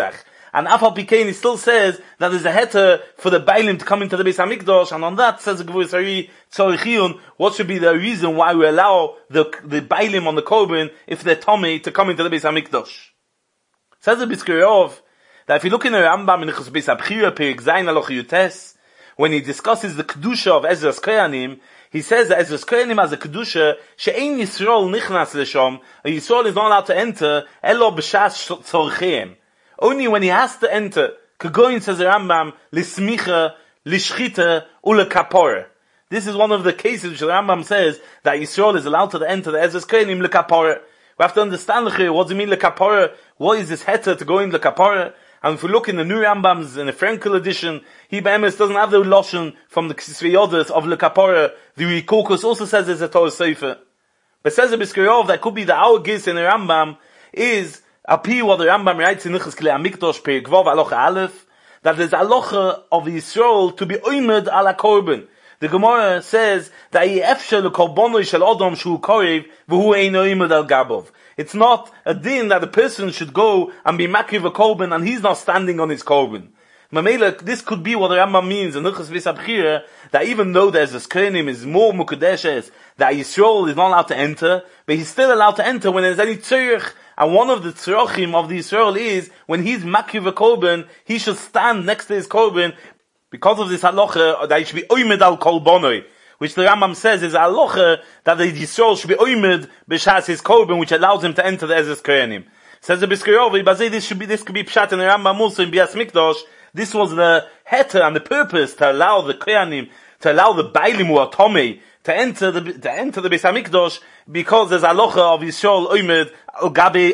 And Afal Pikein, he still says that there's a heter for the Bailim to come into the Beis HaMikdash, and on that says the Gevurah Sari Tzorichiyun, what should be the reason why we allow the Bailim on the Korban, if they're Tomei, to come into the Beis HaMikdash. Says the Biskirov, that if you look in the Rambam in Chus Beis HaBchira, Perik Zayin Aloch Yutes, when he discusses the Kedusha of Ezras Koyanim, he says that Ezras Koyanim has a Kedusha, she'ein Yisrael nichnas l'sham, a Yisrael is not allowed to enter, elo b'shas tzorcheim. Only when he has to enter, Kagoyin says the Rambam, l'smicha, l'shchita, u'lekapora. This is one of the cases which the Rambam says that Yisrael is allowed to enter the Ezras Koyanim l'kapora. We have to understand, what does it mean l'kapora? What is this heter to go in l'kapora? And if we look in the new Rambams, in the Frankel edition, he be'emes doesn't have the Lashon from the Ksvei of l'kapora. The Rikokus also says there's a Torah Sefer. But says the Biskirov, that could be the our gis in the Rambam, is, api what the Rambam writes in Nichas Klei HaMikdash, Perek Vav Alocha Aleph, that there's alocha of Yisrael to be oimed ala korban. The Gemara says that he efshel l'korbonoi shel Adam shu korev v'hu ein oimed al gabov. It's not a din that a person should go and be makiv a korban and he's not standing on his korban. Mamela, this could be what the Rambam means in Nichas Beis HaBchira, that even though there's a Kohanim is more mukadeshes, that Yisrael is not allowed to enter, but he's still allowed to enter when there's any tzorich. And one of the tzrochim of the Yisrael is, when he's makiv a korban, he should stand next to his korban, because of this halacha, that he should be oimed al kol bonoi, which the Rambam says is a halacha, that the Yisrael should be oimed b'shas his korban, which allows him to enter the Ezras Kohanim. Says the Biskirov, this could be pshat in the Rambam also in Bias Mikdash. This was the heter and the purpose to allow the Kohanim, to allow the Bailim who are Tomei to enter the Beis HaMikdash, because there's a halacha of Yisrael oimed al gabe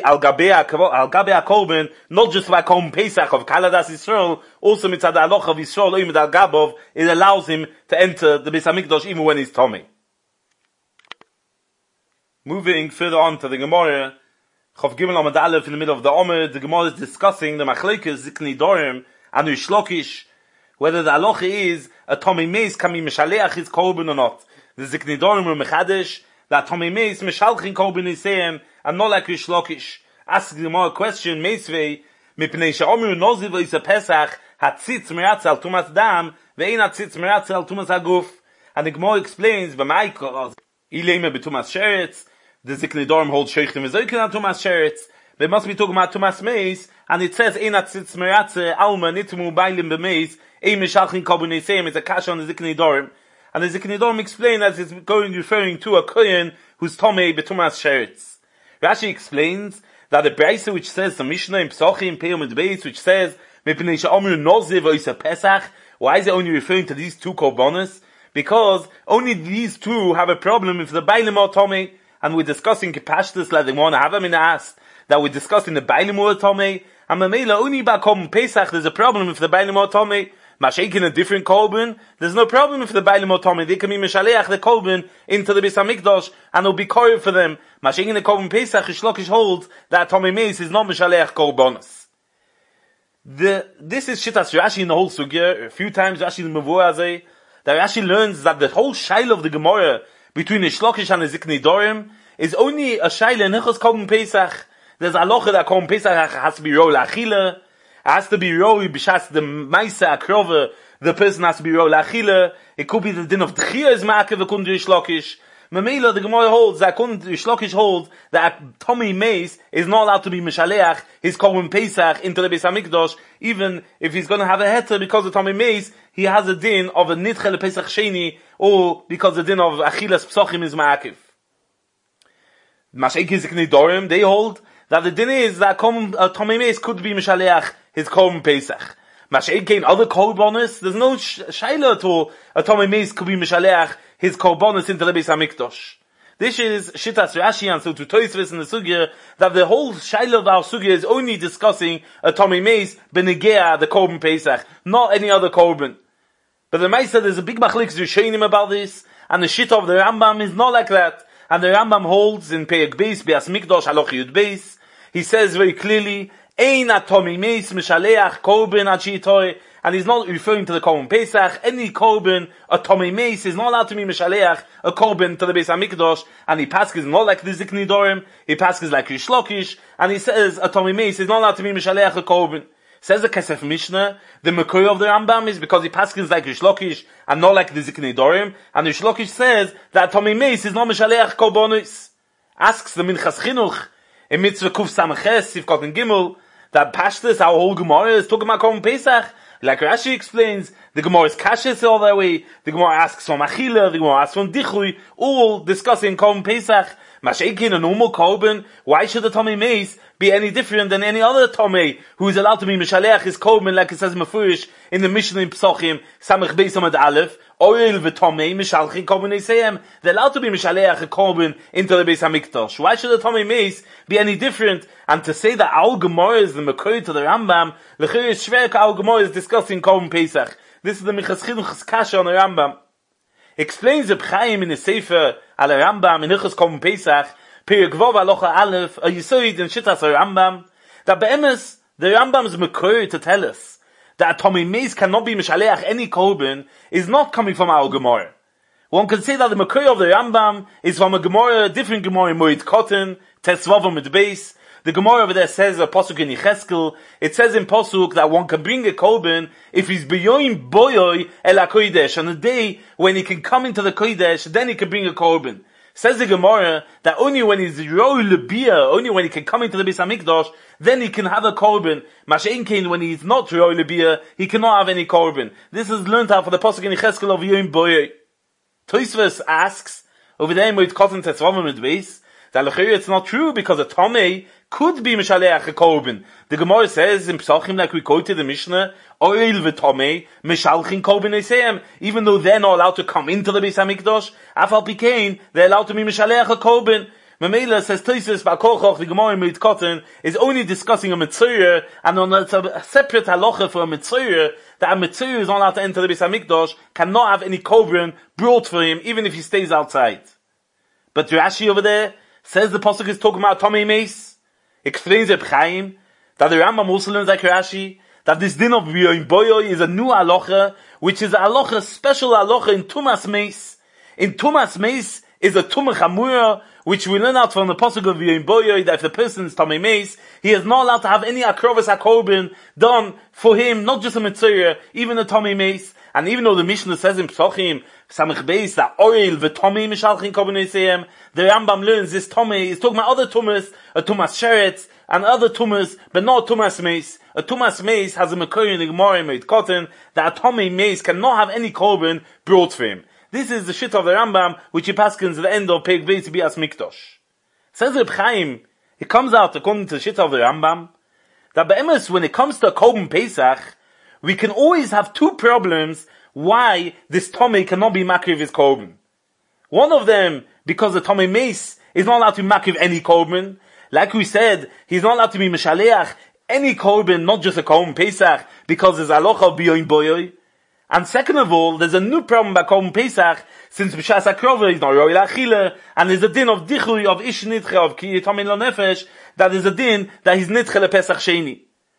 korban, not just like Korban Pesach of Kaladas Yisrael, also mitzad the halacha of Yisrael oimed al gabov, it allows him to enter the Beis HaMikdash even when he's Tomei. Moving further on to the Gemara, Chav Gimel Amud Aleph in the middle of the Omer, the Gemara is discussing the Machlekes Ziknei Dorim and Rish Lakish, whether the halacha is a Tomei Meis can be mishaleach his korban or not. The Ziknei Dorim or Mechadesh, that Tomei Meis mishalchin korban Yisayim, and not like Rish Lakish. Ask the Gemara a question, Meisvei, mipnei she'omer noziv v'yisa Pesach, hatzitz meratz al tumas dam, ve'ein hatzitz meratz al tumas haguf. And the Gemara explains, b'maikos, ileme b'tumas sheretz, the Ziknei Dorim holds sheichtim v'zoikin al tumas sheretz, they must be talking about tumas meis, and it says, ein hatzitz meratz alma nitmu bailim b'meis, ein mishalchin korban Yisayim, it's a kasha on the Ziknei Dorim. And the Ziknei Dorim explains that it's referring to a kohen who's tomei b'tumas sheretz. Rashi explains that the Braisa which says the Mishnah in Pesachim Pe'om Beis, which says mipnei she'omer noziv v'yisa Pesach, why is it only referring to these two korbanos? Because only these two have a problem if the Bailim are tomei, and we're discussing Kipashtus like they want to have them in the ass, that we're discussing the Bailim are tomei, and Mamela only by Korban Pesach there's a problem if the Bailim are tomei. Mashayk in a different korban, there's no problem if the Bailim are tomei. They can be mishaleach the korban into the Beis HaMikdash, and it'll be korban for them. Mashayk in the Korban Pesach, Rish Lakish holds that tomei meis is not mishaleach korbanos. This is Shittas Rashi in the whole sugya. A few times Rashi in the Mavur Azay, that Rashi learns that the whole shaila of the Gemara between Rish Lakish and the Ziknei Dorim is only a shaila in Hilchos Korban Pesach. There's a halacha that Korban Pesach has to be rol achila. It has to be roi b'shas the maisa akrova. The person has to be roi lachila. It could be the din of tchia is ma'akev according to Rish Lakish. Mamela, the Gemara holds that according to Rish Lakish holds that Tomei Meis is not allowed to be mishaleach his korban Pesach into the Beis HaMikdash, even if he's going to have a heter because of Tomei Meis, he has a din of a nidche lePesach Sheni, or because the din of achilas psochim is ma'akev. Mashayk Ziknei Dorim, they hold that the din is that Tomei Meis could be mishaleach his korban Pesach. Mashayk in other korbanos, there's no shaila at all. A Tomei Meis could be mishaleach his korbanos into the Beis HaMikdash. This is Shittas Rashi and so to Tosfos in the sugya that the whole shaila of our sugya is only discussing a Tomei Meis benegea the korban Pesach, not any other korban. But the Maisa, there's a big machlekes Rishonim about this, and the shita of the Rambam is not like that. And the Rambam holds in Perek Beis Bias Mikdash Haloch Yud Beis, he says very clearly, Ein Tomei Meis mishaleach korban achitoy, and he's not referring to the korban Pesach. Any korban, a Tomei Meis is not allowed to be mishaleach a korban to the Beis HaMikdash, and he passes not like the Ziknei Dorim, he passes like Rish Lakish, and he says a Tomei Meis is not allowed to be mishaleach a korban. Says the Kesef Mishnah, the Mekoy of the Rambam is because he paskins like Rish Lakish and not like the Ziknei Dorim, and Rish Lakish says that Tomei Meis is not Meshaleach Korbanos. Asks the Minchas Chinuch in Mitzvah Kuf Samches Sivkot and Gimel that Pashtus, our whole Gemara is talking about Korban Pesach. Like Rashi explains, the Gemara is Kashes all that way. The Gemara asks from Achila, the Gemara asks from Dichui, all discussing Korban Pesach. Mashaikin, a normal Korban, why should the Tomei Meis be any different than any other Tomei who is allowed to be Mishaleach his Korban, like it says Mefurish in the Mishnah in Pesachim, Samech Beis Amud Aleph, Oil v'Tomei Mishalchin Korban Eiseim. They're allowed to be Mishaleach a Korban into the Beis HaMikdash. Why should the Tomei Meis be any different? And to say that our Gemara is the Mekoy to the Rambam, L'chir is Shver, our Gemara is discussing Korban Pesach. This is the Minchas Chinuch's Kasha on the Rambam. Explains the Chaim in the Sefer al Rambam in Hilchos Korban Pesach, Perek Vav Halacha Aleph, a Yisoid in Shittas Rambam, that be'emes the Rambam's Mekoy to tell us that Tomei Meis cannot be Mishaleach any Korban is not coming from our Gemara. One can say that the Mekoy of the Rambam is from a Gemara, a different Gemara in Moed Katan, Tesvav with Beis. The Gemara over there says a Pasuk in Yecheskel, it says in Pasuk that one can bring a Korban if he's Beyoim Boyoy El HaKodesh, on the day when he can come into the Kodesh, then he can bring a Korban. Says the Gemara that only when he's Roi Lebia, only when he can come into the Beis HaMikdash, then he can have a Korban. Masha'inkein, when he's not Roi Lebia, he cannot have any Korban. This is learned out for the Pasuk in Yecheskel of Beyoim Boyoy. Tosfos asks, over there in Moed Katan Tesvav with Beis, that it's not true because a Tomei could be Mishaleach a Korban. The Gemara says in Pesachim, like we quoted the Mishnah, Oil v'Tomei Mishalchin Korban Eiseim. Even though they're not allowed to come into the Beis HaMikdash, Afal Pikein, they're allowed to be Mishaleach a Korban. Mamela says Tosfos Ba'Kochach, the Gemara in Moed Katan is only discussing a Mitzvah, and on a separate halacha for a Mitzvah, that a Mitzvah is not allowed to enter the Beis HaMikdash, cannot have any Korban brought for him, even if he stays outside. But Rashi over there says the Pasuk is talking about Tomei Meis. Explains Reb Chaim that the Rambam also learns like Rashi that this din of Beyoim Boyoy is a new halacha, which is a halacha, special halacha in Tumas Meis. In Tumas Meis is a Tumah Chamura, which we learn out from the Pasuk of Beyoim Boyoy, that if the person is Tomei Meis, he is not allowed to have any Akrovas HaKorban done for him, not just a Mitzvah, even a Tomei Meis. And even though the Mishnah says in Pesachim, Samech Beis, that Oil v'Tomei Mishalchin Korban Eiseim, the Rambam learns this Tomei is talking about other Tumas, a Tumas Sheretz, and other Tumas, but not Tumas Meis. A Tumas Meis has a Mekoy in the Gemara in Moed Katan, that a Tomei Meis cannot have any Korban brought for him. This is the shit of the Rambam, which he paskins at the end of Perek Beis Bias Mikdash. Says Reb Chaim, it comes out according to the shit of the Rambam, that be'emes, when it comes to Korban Pesach, we can always have two problems why this Tomei cannot be makriv his Korban. One of them, because the Tomei Meis is not allowed to be makriv any Korban. Like we said, he's not allowed to be Mishaleach any Korban, not just a Korban Pesach, because there's halacha of Beyoim Boyoy. And second of all, there's a new problem by Korban Pesach, since B'shas HaKrova is not Roi L'Achila, and there's a din of Dichui, of Ish Nitche, of Ki Tomei Lo Nefesh, that is a din that he's Nitche LePesach Sheni.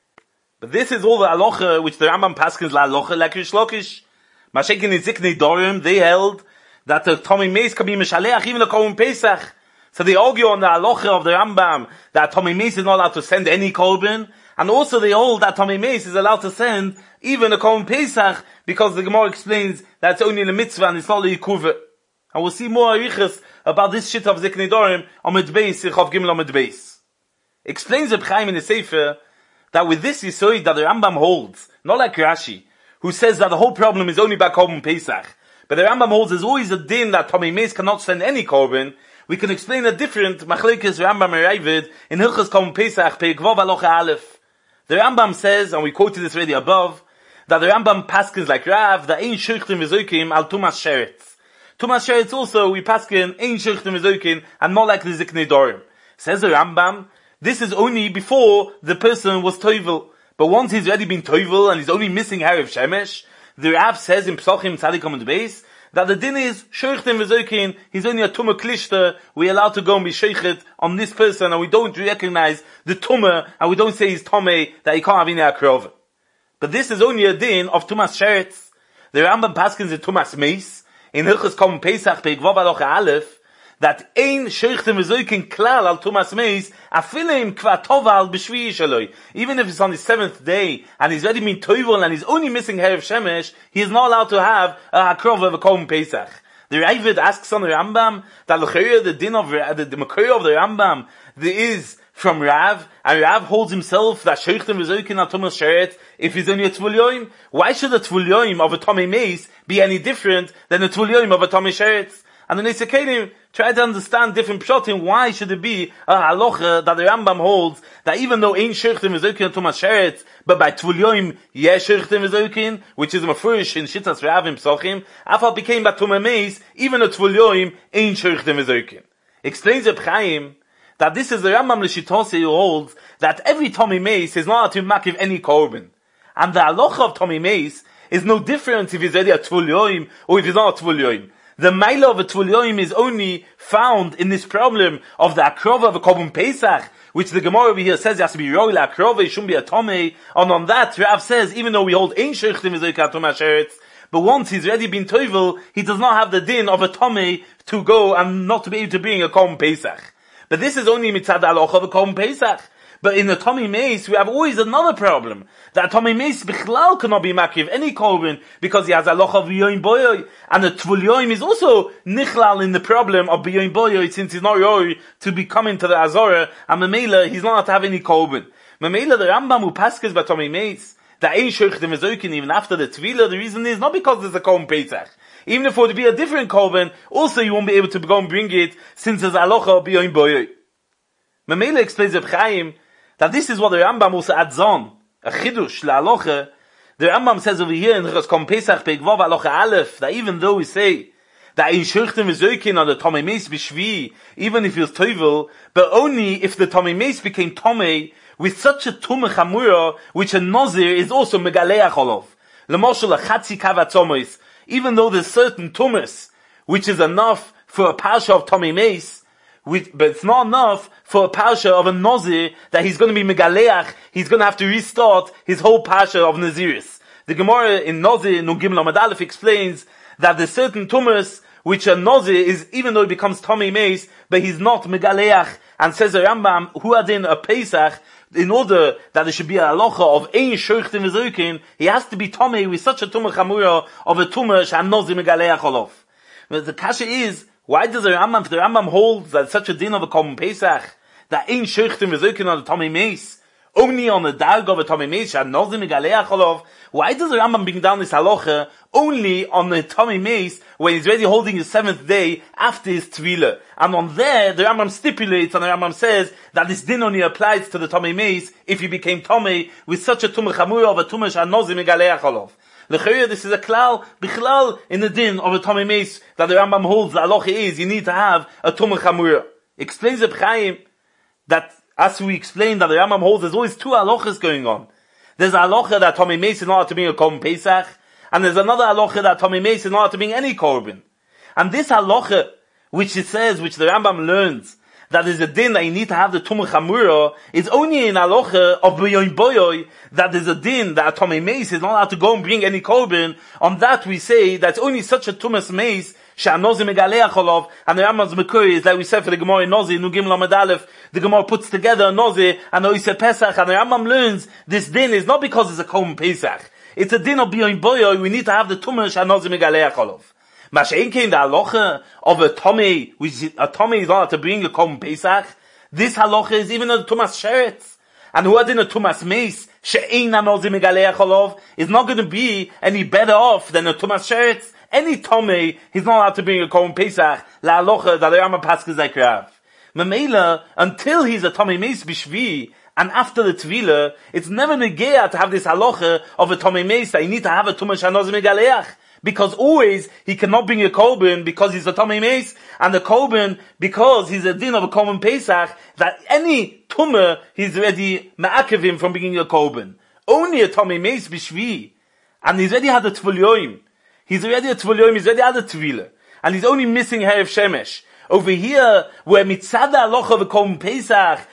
But this is all the halacha which the Rambam paskins la halacha like Rish Lakish. Mashiach in Ziknei Dorim, they held that the Tomei Meis can be Mishaleach even a Korban Pesach. So they argue on the halacha of the Rambam that Tomei Meis is not allowed to send any Korban, and also they hold that Tomei Meis is allowed to send even a Korban Pesach, because the Gemara explains that it's only in the mitzvah and it's not the yikuva. And we'll see more arichas about this shit of Ziknei Dorim on Medbeis, Chav Gimel on Medbeis. Explains Reb Chaim in the Sefer that with this Yisoid that the Rambam holds, not like Rashi, who says that the whole problem is only by Korban Pesach, but the Rambam holds there's always a din that Tomei Meis cannot send any Korban, we can explain a different Machlekes Rambam Ravid in Hilchos Korban Pesach, Perek Vav Halacha Aleph. The Rambam says, and we quoted this already above, that the Rambam paskins like Rav, that Ein Shirchtim V'Zoikim al Tumas Sheretz. Tumas Sheretz also, we paskin Ein Shirchtim V'Zoikim, and not like the Ziknei Dorim. Says the Rambam, this is only before the person was toivel. But once he's already been toivel and he's only missing Harav Shemesh, the Rav says in Pesachim Tzadik on the base that the din is Sheichtim V'Zoikin, he's only a Tumah Klishta, we're allowed to go and be Sheichet on this person, and we don't recognize the Tumah, and we don't say he's Tomei, that he can't have any Akrova. But this is only a din of Tumas Sheretz. The Rambam paskins in Tumas Meis, in Hilchos Korban Pesach, Perek Vav Halacha Aleph, that ein sheichtem v'zoikin klal al tumas meis, afilim kva tova al b'shvi shaloi. Even if it's on the 7th day, and he's already been toivel, and he's only missing Erev Shemesh, he is not allowed to have a hakrov of a Korban Pesach. The Ravid asks on the Rambam, that the din of, the Makor of the Rambam, there is from Rav, and Rav holds himself that sheichtem v'zoikin al tumas sheret, if he's only a tvul yoim. Why should a tvul yoim of a tomei meis be any different than a tvul yoim of a tomei sheret? And the Nesei Kelim try to understand different pshatim. Why should it be a halacha that the Rambam holds that even though ain't sheichtem v'zoikin al tumas sheret, but by tvul yoim yes sheichtem v'zoikin, which is a mafurish in shittas Rav in Psochim, afal became by tomei meis, even a tvul yoim ain't sheichtem v'zoikin. Explains Reb Chaim that this is the Rambam L'Shitose who holds that every Tomei Meis is not allowed to makiv any korban. And the halacha of Tomei Meis is no different if he's already a Tvul Yoim or if he's not a Tvul Yoim. The Maila of a Tvul Yoim is only found in this problem of the Akrova of a Korban Pesach, which the Gemara over here says it has to be Roil Akrova, it shouldn't be a Tomei. And on that, Rav says, even though we hold Ein Sheichtem V'zoikin Tumas Sheretz, but once he's already been toivel, he does not have the din of a Tomei to go and not to be able to bring a Korban Pesach. But this is only mitzad halacha of a Korban Pesach. But in the Tomei Meis, we have always another problem. That Tomei Meis bichlal cannot be makiv any korban because he has halacha of yoim boyoy. And the Tvul Yoim is also nichlal in the problem of yoim boyoy since he's not yoy to be coming to the Azorah. And Mamela, he's not allowed to have any korban. Mamela, the Rambam who passes by Tomei Meis, that ain't sheichtem v'zoikin even after the Tvila, the reason is not because there's a Korban Pesach. Even if it would be a different korban, also you won't be able to go and bring it since there's halacha of yoim boyoy. Mamela explains Reb Chaim that this is what the Rambam also adds on, a chidush la'alocha. The Rambam says over here in Korban Pesach Peikvav Alocha Aleph that even though we say that in sheichtem v'zoikin on the Tomei Meis b'shvi, even if he was toivel, but only if the Tomei Meis became Tomei with such a tumah chamura, which a Nazir is also megaleach olav. L'moshel a chatzi kavatzomois. Even though there's certain tumas, which is enough for a parsha of Tomei Meis, but it's not enough for a parsha of a Nazir that he's going to be megaleach, he's going to have to restart his whole parsha of Naziris. The Gemara in Nazir, Nun Gimel Amud Aleph, explains that there's certain tumas which a Nazir is, even though he becomes Tomei Meis, but he's not megaleach, and says the Rambam, who had in a Pesach, in order that there should be a halacha of ein sheichtem v'zoikin, he has to be tomei with such a tumah chamura of a tumah she'anozi megaleach olav. But the kasha is, why does the Rambam holds that such a din of a Korban Pesach, that ein sheichtem v'zoikin on the Tomei Meis, only on the darg of a Tomei Meis she'anozi megaleach olav? Why does the Rambam bring down this halacha only on the Tomei Meis when he's already holding his 7th day after his Tvila? And on there, the Rambam stipulates, and the Rambam says that this din only applies to the Tomei Meis if he became Tomei with such a tumah chamura of a tumah she'anozi megaleach olav. L'chayr, this is a klal, bichlal, in the din of a Tomei Meis that the Rambam holds, the halacha is, you need to have a tumah chamura. Explains Reb Chaim that, as we explained, that the Rambam holds, there's always two halachas going on. There's a halacha that Tomei Meis is not allowed to bring a Korban Pesach, and there's another halacha that Tomei Meis is not allowed to bring any korban. And this halacha, which it says, which the Rambam learns, that there's a din that you need to have the tumah chamura, is only in halacha of boyoy boyoy, that there's a din that a Tomei Meis is not allowed to go and bring any korban. On that we say that it's only such a tumas meis she'anozi megaleach olav, and the Rambam's Makor is like we said for the Gemara in Nozi, Nun Gimel Amud Aleph, the Gemara puts together a Nozi and Oiseh Pesach, and the Rambam learns this din is not because it's a Korban Pesach. It's a din of boyoy boyoy, we need to have the tumah she'anozi megaleach olav. Mashein came the halacha of a Tomei, which a Tomei is allowed to bring a Korban Pesach. This halacha is even a Tumas Sheretz. And who had in a Tumas Meis, she'ein anozi megaleach olav, is not going to be any better off than a Tumas Sheretz. Any Tomei, he's not allowed to bring a Korban Pesach, la halacha that the Rambam passes like Rav. Mamela, until he's a Tomei Meis b'shvi, and after the Tvila, it's never negea to have this halacha of a Tomei Meis that you need to have a Tumas she'anozi megaleach. Because always, he cannot bring a korban because he's a Tomei Meis, and the korban, because he's a din of a Korban Pesach, that any tumah, he's already ma'akev him from bringing a korban. Only a Tomei Meis b'shvi, and he's already had a Tvul Yoim. He's already a Tvul Yoim, he's already had a Tvila. And he's only missing Erev Shemesh. Over here, where mitzad halacha of a Korban Pesach,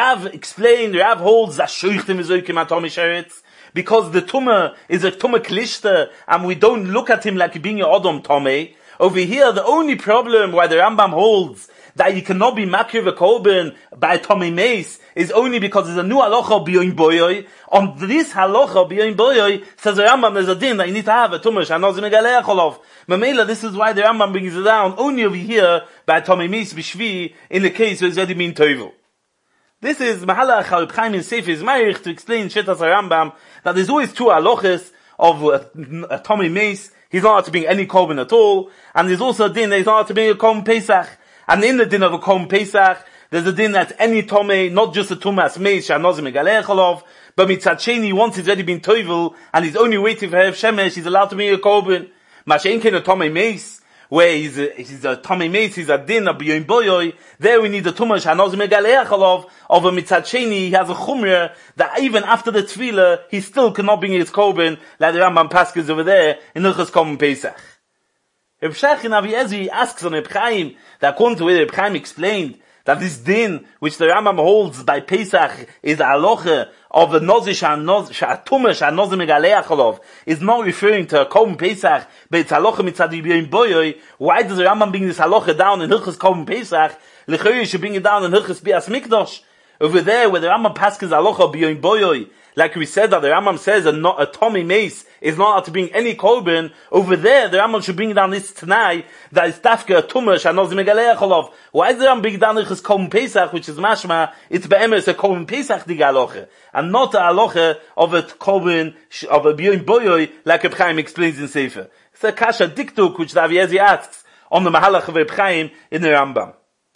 Rav holds that sheichtem v'zoikim at Tomei Sheretz, because the tumah is a tumah klishta, and we don't look at him like being a Odom Tomei. Over here, the only problem why the Rambam holds that you cannot be makir v'kolben by Tomei Meis is only because there's a new halacha b'yoin boyoy. On this halacha b'yoin boyoy, says the Rambam, there's a din that you need to have a tumash hanoz megaleach olav. Mamela, this is why the Rambam brings it down only over here by Tomei Meis b'shvi in the case where it's already been tovel. This is Mahalach Reb Chaim in Sefer Zmarich to explain Shittas Rambam that there's always two halachas of a Tomei Meis. He's not allowed to bring any korban at all, and there's also a din that he's not allowed to bring a korban Pesach. And in the din of a korban Pesach, there's a din that any Tomei, not just a Tumas Meis, Shanozim Megalech Olav, but Mitzad Sheni, once he's already been tovel, and he's only waiting for Erev Shemesh, he's allowed to bring a korban. Mashen Ken a Tomei Meis, where he's a Tomei Meis, he's a din of B'yoin Boyoy, there we need a Tumas Shanozim Megalech Olav, of a Mitzad Sheni, he has a chumrah that even after the Tefillah, he still cannot bring his korban, like the Rambam Paskes over there, in Hilchos Korban Pesach. Reb Shach in Avi Ezri asks on Reb Chaim, that according to where Reb Chaim explained, that this din, which the Rambam holds by Pesach, is the halacha of the nozish ha'tumash ha'nozim megaleach olav, is not referring to a korban Pesach, but it's halacha mitzad b'yoin boyoy. Why does the Rambam bring this halacha down in Hilchos Korban Pesach? L'chayr should bring it down in Hilchos Bias Mikdash. Over there, where the Rambam passes halacha b'yoin boyoy, like we said that the Rambam says a Tomei Meis is not allowed to bring any korban. Over there, the Rambam should bring down this Tanai that is dafka a tumash hanoz megaleach olav. Why is the Rambam bring down this korban Pesach, which is mashma? It's be'emes a korban Pesach diga halacha, and not a halacha of a korban of a b'yoin boyoy, like Reb Chaim explains in Sefer. It's a kasha diktuk which the Avi Ezri asks on the mahalach of Reb Chaim in the Rambam.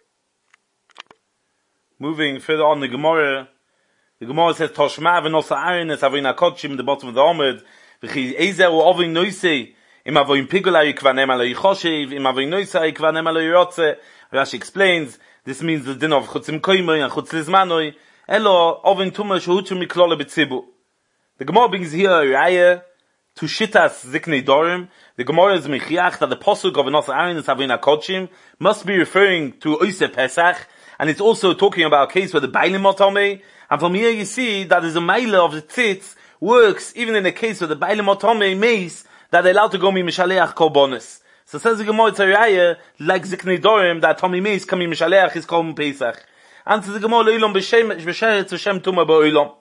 Moving further on the Gemara says, Toshma v'nosa arin es avoyin hakodshim in the bottom of the Omid, v'chi ezer u ovin noisei, im avoyin pigula yikvanem alo yichoshev, im avoyin noisa yikvanem alo yirotze. Rashi explains, this means the din of chutzim koimoi and chutz lizmanoi, elo ovin tuma shehutu miklole b'tzibu. The Gemara brings here a raya to shitas ziknei dorim. The Gemara is mechiach that the posuk of v'nosa arin es avoyin hakodshim must be referring to Oiseh Pesach, and it's also talking about a case where the Bailim are Tomei. And from here you see that there's a Meila of the Tzitz works even in the case where the Bailim are Tomei Meis, that they're allowed to go mi Mishaleach Korbanos. So says the Gemara, it's a raya, like Ziknei Dorim, that Tomei Meis come mi Mishaleach his Korban Pesach. Answers the Gemara, Le'ilom b'sheretz v'shem tumah ba'olam.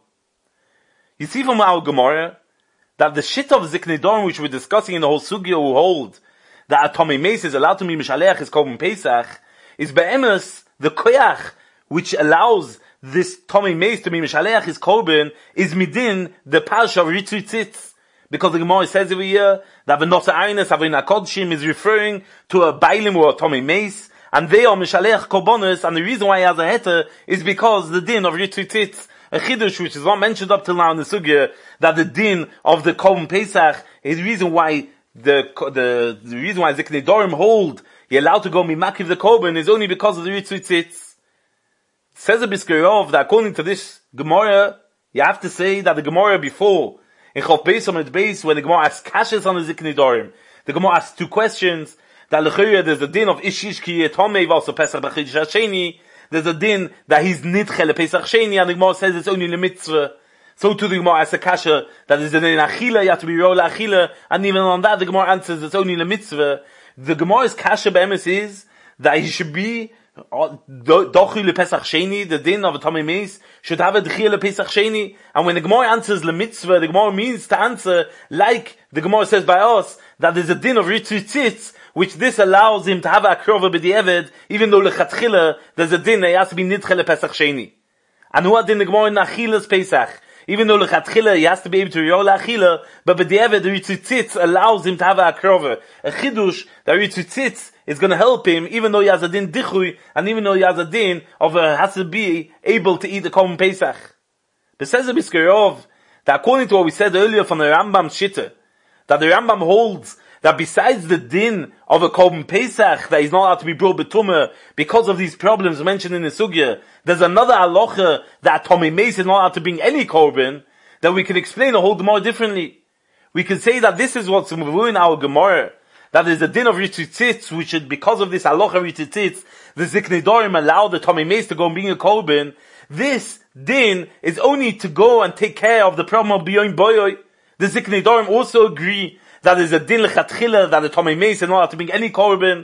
You see from our Gemara, that the shit of Ziknei Dorim, which we're discussing in the whole Sugya, who hold that Tomei Meis is allowed to mi Mishaleach his Korban Pesach, is be'emes the koyach, which allows this Tomei Meis to be Mishaleach his korban, is midin the parsha of Ritzui Tzitz. Because the Gemara says over here that v'nosa arinus avoyin hakodshim is referring to a Bailim or a Tomei Meis, and they are Mishaleach korbanos, and the reason why he has a heter is because the din of Ritzui Tzitz, a chidush which is not mentioned up till now in the sugya, that the din of the korban Pesach is the reason why the reason why Ziknei Dorim hold you're allowed to go mimakiv the korban is only because of the Ritzui Tzitz. Says the Biskarov that according to this Gemara, you have to say that the Gemara before, in Chof Beis Amud Beis, when the Gemara asks Kashas on the Ziknei Dorim, the Gemara asks two questions, that l'chayra there's a din of Ishish ki yetomei v'also Pesach b'chidish hasheni, there's a din that he's nidche le-Pesach sheni, and the Gemara says it's only le-mitzvah. So to the Gemara asks a kasha, that there's a din achila, you have to be roll achila, and even on that the Gemara answers it's only le-mitzvah. The Gemara's kasha be'emes is that he should be dochi le-Pesach sheni, the din of a Tomei Meis should have a d'chia le-Pesach sheni, and when the Gemara answers le-mitzvah, the Gemara means to answer like the Gemara says by us, that there's a din of Ritzui Tzitz, which this allows him to have a akrova b'di'eved, even though lechatchila there's a din that he has to be nidche le-Pesach sheni. And who had in the Gemara in Achilas Pesach? Even though lechatchila he has to be able to roll achila, but b'di'eved the Ritzui Tzitz allows him to have a akrova, a chidush that Ritzui Tzitz is going to help him, even though he has a din dichui, and even though he has a din of has to be able to eat the Korban Pesach. But says the Biskarov that according to what we said earlier from the Rambam Shitta, that the Rambam holds that besides the din of a Korban Pesach that is not allowed to be brought betumah because of these problems mentioned in the sugya, there's another halacha that Tomei Meis is not allowed to bring any korban, that we can explain the whole Gemara differently. We can say that this is what's in our Gemara, that there's a din of Ritzui Tzitz, which is because of this halacha Ritzui Tzitz, the Ziknei Dorim allowed the Tomei Meis to go and bring a korban. This din is only to go and take care of the problem of B'yoin Boyoy. The Ziknei Dorim also agree that there's a din lechatchila that the Tomei Meis is not allowed to bring any korban,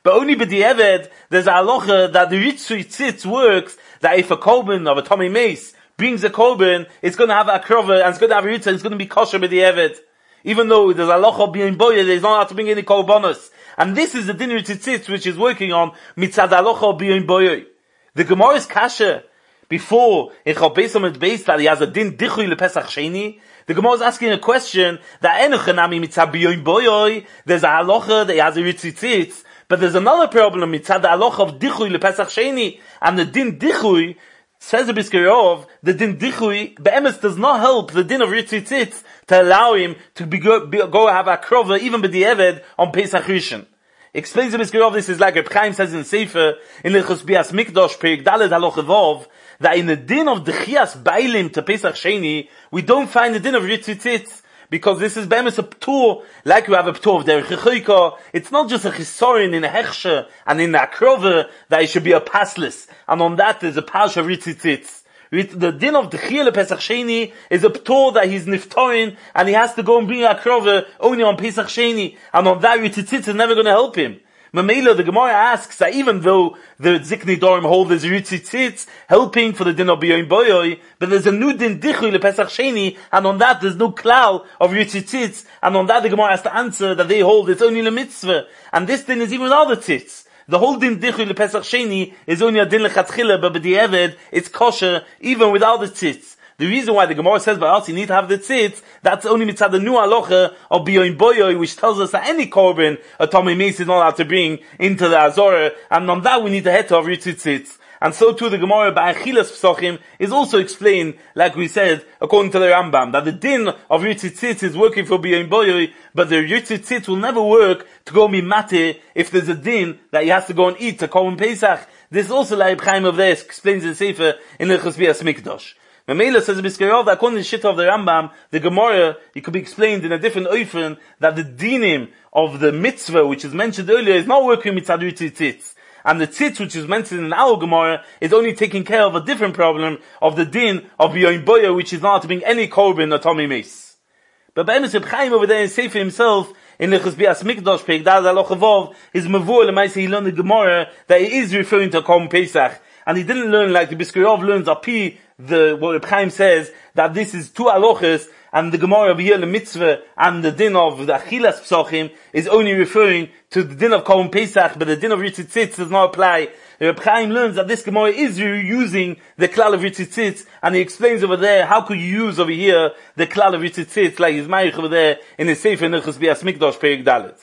But only b'di'eved, there's a halacha that the ritzui tzitz works, that if a korban of a Tomei Mace brings a korban, it's going to have a krova, and it's going to have a ritzui, it's going to be kosher b'di'eved. Even though there's a halacha being boya, there's not allowed to bring any korbanos. And this is the din ritzitzitz which is working on mitzad halacha being boya. The Gemara's kasha, before in Chalpesam and Beis, that he has a din dichui lepesach sheni, the Gemara is asking a question that enuchanami mitzad being boya, there's a halacha that he has a ritzitzitz, but there's another problem mitzad the halacha of dichui lepesach sheni, and the din dichui, says the Biskayov, the din dichui, be'emes does not help the din of ritzitzitz to allow him to go have a krova, even b'di'eved, on Pesach Rishon. Explains the Biskayov, this is like Reb Chaim says in Sefer, in Lichus Bias Mikdosh, Perik Daled Halacha Vav, that in the din of Dechias Bailim to Pesach Sheni, we don't find the din of ritzitzitz, because this is be'emes a p'tur, like we have a p'tur of derech echoika. It's not just a chisorin in a hechsher and in a krova that it should be a paslis, and on that there's a parsha ritzitzitz. The din of Dechia Pesach Sheni is a p'tur that he's niftorin, and he has to go and bring a krova only on Pesach Sheni, and on that ritzitzitz is never going to help him. Mamela, the Gemara asks that even though the Zikni Dorim hold there's ritzitzitz helping for the din of B'yoyim Boyoi, but there's a new din Dichui LePesach Sheni, and on that there's no klal of ritzitzitz, and on that the Gemara has to answer that they hold it's only lemitzvah, and this din is even without the tzitz. The whole din Dichui LePesach Sheni is only a din lechatchila, but b'di'eved it's kosher even without the tzitz. The reason why the Gemara says by us you need to have the tzitz, that's only mitzad the new halacha of B'yoyim Boyoi, which tells us that any korban a Tomei Mace is not allowed to bring into the Azorah, and on that we need to head to have ritzitzitz. And so too the Gemara by Achilas Psochim is also explained, like we said, according to the Rambam, that the din of ritzitzitz is working for B'yoyim Boyoi, but the ritzitzitz will never work to go mimate if there's a din that he has to go and eat to Korban Pesach. This also like Chaim of this explains in Sefer in Lichus Bias Mikdosh. Mamela says Biskayov that according to the Shita of the Rambam, the Gemara, it could be explained in a different oifen that the dinim of the mitzvah, which is mentioned earlier, is not working mitzad ritzitzitz. And the tzitz, which is mentioned in our Gemara, is only taking care of a different problem of the din of B'yoyim Boya, which is not to bring any korban or Tomei Mace. But Be'emes Reb Chaim over there in Sefer himself, in Lichus Bias Mikdosh, Perik Dal Halacha Vav, his Mavur L'maisa he learned the Gemara that he is referring to Korban Pesach. And he didn't learn like the Biskayov learns Api, what Reb Chaim says, that this is two halachas, and the Gemara over here, the mitzvah, and the din of the Achilas Psochim, is only referring to the din of Korban Pesach, but the din of ritzitzitz does not apply. Reb Chaim learns that this Gemara is using the klal of ritzitzitz, and he explains over there, how could you use over here the klal of ritzitzitz, like his Mayich over there, in his Sefer Nechus Bias Mikdosh, Perik Dalet.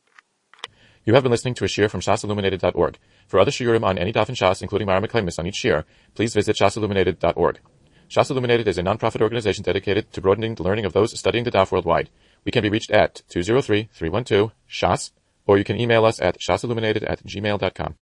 You have been listening to a shiur from shasilluminated.org. For other shiurim on any daf in Shas, including Mara Meklemis on each shiur, please visit shasilluminated.org. Shas Illuminated is a non-profit organization dedicated to broadening the learning of those studying the daf worldwide. We can be reached at 203-312-SHAS, or you can email us at shasilluminated@gmail.com.